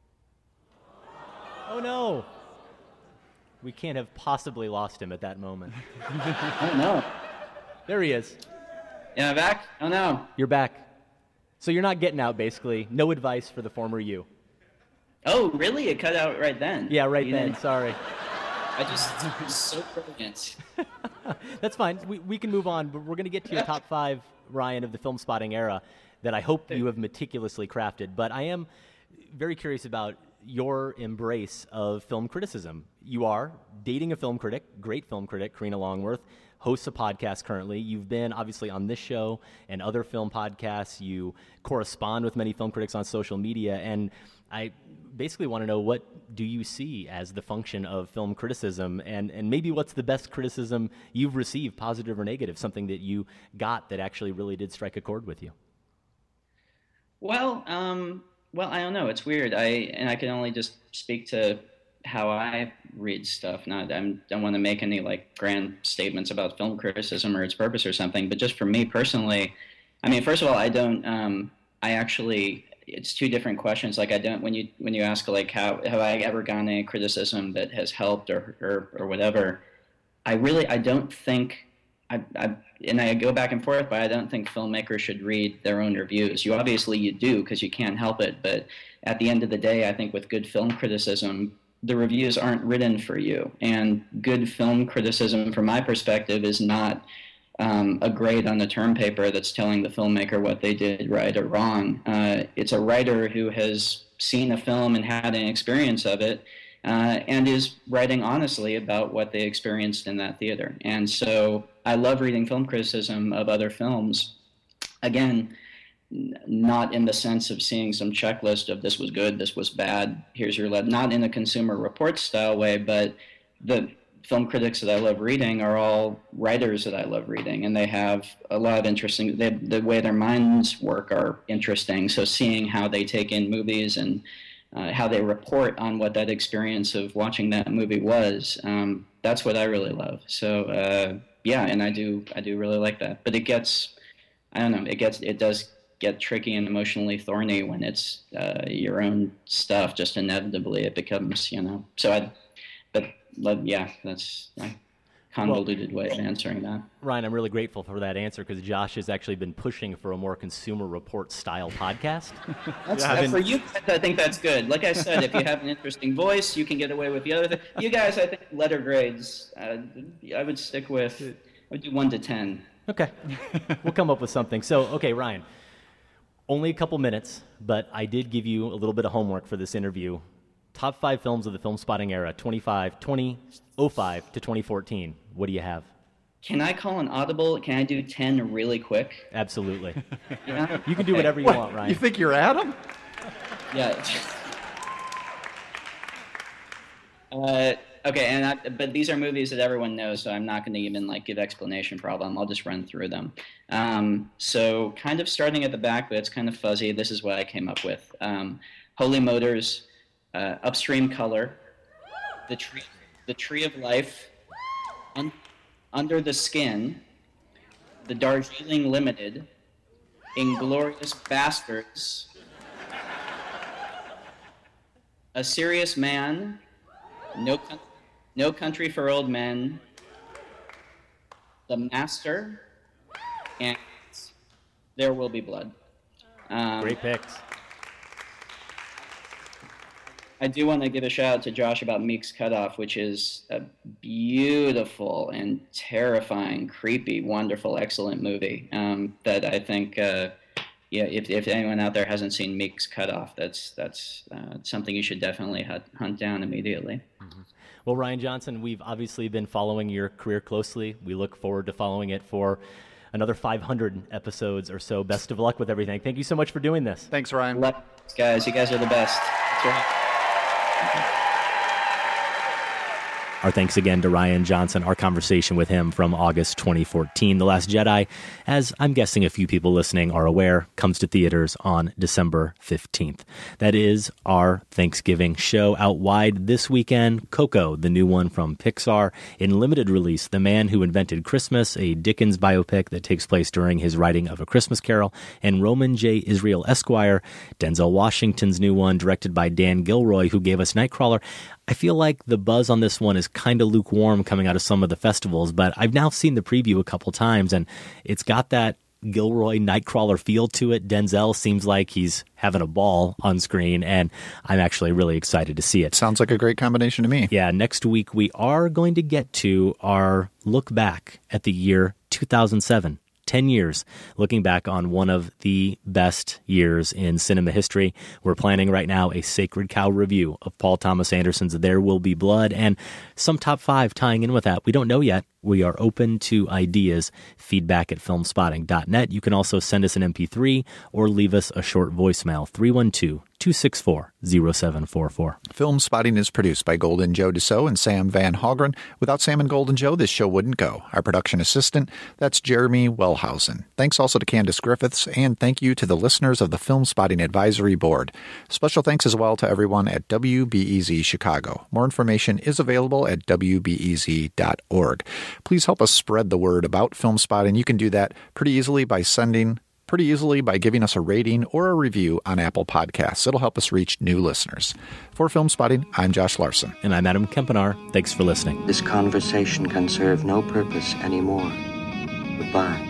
Oh no. We can't have possibly lost him at that moment. Oh, no. There he is. Yeah, back? Oh, no. You're back. So you're not getting out, basically. No advice for the former you. Oh, really? It cut out right then? Yeah, right then. Sorry. It's so brilliant. That's fine. We can move on, but we're going to get to your top 5, Ryan, of the film spotting era that I hope you have meticulously crafted. But I am very curious about your embrace of film criticism. You are dating a film critic, great film critic, Karina Longworth, hosts a podcast currently. You've been obviously on this show and other film podcasts. You correspond with many film critics on social media. And I basically want to know, what do you see as the function of film criticism? And maybe what's the best criticism you've received, positive or negative, something that you got that actually really did strike a chord with you? Well, I don't know. It's weird. I can only just speak to how I read stuff. I don't want to make any grand statements about film criticism or its purpose or something. But just for me personally, I mean, first of all, I don't. I actually, it's two different questions. Like when you ask like have I ever gotten any criticism that has helped or whatever, I don't think and I go back and forth, but I don't think filmmakers should read their own reviews. You do because you can't help it, but at the end of the day, I think with good film criticism, the reviews aren't written for you. And good film criticism, from my perspective, is not a grade on the term paper that's telling the filmmaker what they did right or wrong. It's a writer who has seen a film and had an experience of it, and is writing honestly about what they experienced in that theater. And so I love reading film criticism of other films. Again, not in the sense of seeing some checklist of this was good, this was bad, here's your not in a Consumer Reports style way, but the film critics that I love reading are all writers that I love reading, and they have a lot of interesting, the way their minds work are interesting. So seeing how they take in movies and how they report on what that experience of watching that movie was, that's what I really love. So yeah, and I do really like that. But it gets, I don't know, it does get tricky and emotionally thorny when it's your own stuff. Just inevitably it becomes, So yeah, that's a convoluted way of answering that. Ryan, I'm really grateful for that answer because Josh has actually been pushing for a more Consumer Report style podcast. For you, I think that's good. Like I said, if you have an interesting voice, you can get away with the other thing. You guys, I think letter grades, I would stick with, I would do 1 to 10. Okay. We'll come up with something. So, okay, Ryan, only a couple minutes, but I did give you a little bit of homework for this interview. Top 5 films of the Film Spotting era, 2005 to 2014. What do you have? Can I call an audible? Can I do 10 really quick? Absolutely. Yeah? You can do whatever you want, Ryan. You think you're Adam? Yeah. Okay, but these are movies that everyone knows, so I'm not going to even give explanation for all of them. I'll just run through them. So kind of starting at the back, but it's kind of fuzzy. This is what I came up with. Holy Motors, Upstream Color, The Tree of Life, Under the Skin, The Darjeeling Limited, Inglourious Bastards, A Serious Man, No Country for Old Men, The Master, and There Will Be Blood. Great picks. I do want to give a shout out to Josh about Meek's Cutoff, which is a beautiful and terrifying, creepy, wonderful, excellent movie that I think, if anyone out there hasn't seen Meek's Cutoff, that's something you should definitely hunt down immediately. Mm-hmm. Well, Rian Johnson, we've obviously been following your career closely. We look forward to following it for another 500 episodes or so. Best of luck with everything. Thank you so much for doing this. Thanks, Ryan. Guys, you guys are the best. That's right. Our thanks again to Rian Johnson, our conversation with him from August 2014. The Last Jedi, as I'm guessing a few people listening are aware, comes to theaters on December 15th. That is our Thanksgiving show. Out wide this weekend, Coco, the new one from Pixar. In limited release, The Man Who Invented Christmas, a Dickens biopic that takes place during his writing of A Christmas Carol. And Roman J. Israel Esquire, Denzel Washington's new one, directed by Dan Gilroy, who gave us Nightcrawler. I feel like the buzz on this one is kind of lukewarm coming out of some of the festivals, but I've now seen the preview a couple times, and it's got that Gilroy Nightcrawler feel to it. Denzel seems like he's having a ball on screen, and I'm actually really excited to see it. Sounds like a great combination to me. Yeah, next week we are going to get to our look back at the year 2007. 10 years, looking back on one of the best years in cinema history. We're planning right now a Sacred Cow review of Paul Thomas Anderson's There Will Be Blood and some top 5 tying in with that. We don't know yet. We are open to ideas. Feedback at filmspotting.net. You can also send us an MP3 or leave us a short voicemail, 312-264-0744. Film Spotting is produced by Golden Joe Dassault and Sam Van Hallgren. Without Sam and Golden Joe, this show wouldn't go. Our production assistant, that's Jeremy Wellhausen. Thanks also to Candace Griffiths, and thank you to the listeners of the Film Spotting Advisory Board. Special thanks as well to everyone at WBEZ Chicago. More information is available at wbez.org. Please help us spread the word about Film Spotting. You can do that pretty easily by sending pretty easily by giving us a rating or a review on Apple Podcasts. It'll help us reach new listeners. For Film Spotting, I'm Josh Larson. And I'm Adam Kempenaar. Thanks for listening. This conversation can serve no purpose anymore. Goodbye.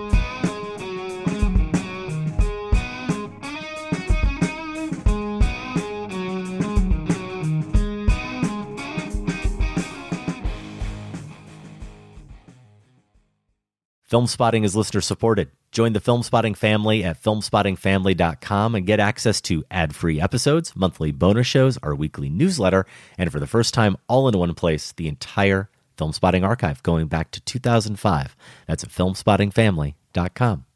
Film Spotting is listener supported. Join the Film Spotting family at filmspottingfamily.com and get access to ad-free episodes, monthly bonus shows, our weekly newsletter, and for the first time, all in one place, the entire Film Spotting archive going back to 2005. That's at filmspottingfamily.com.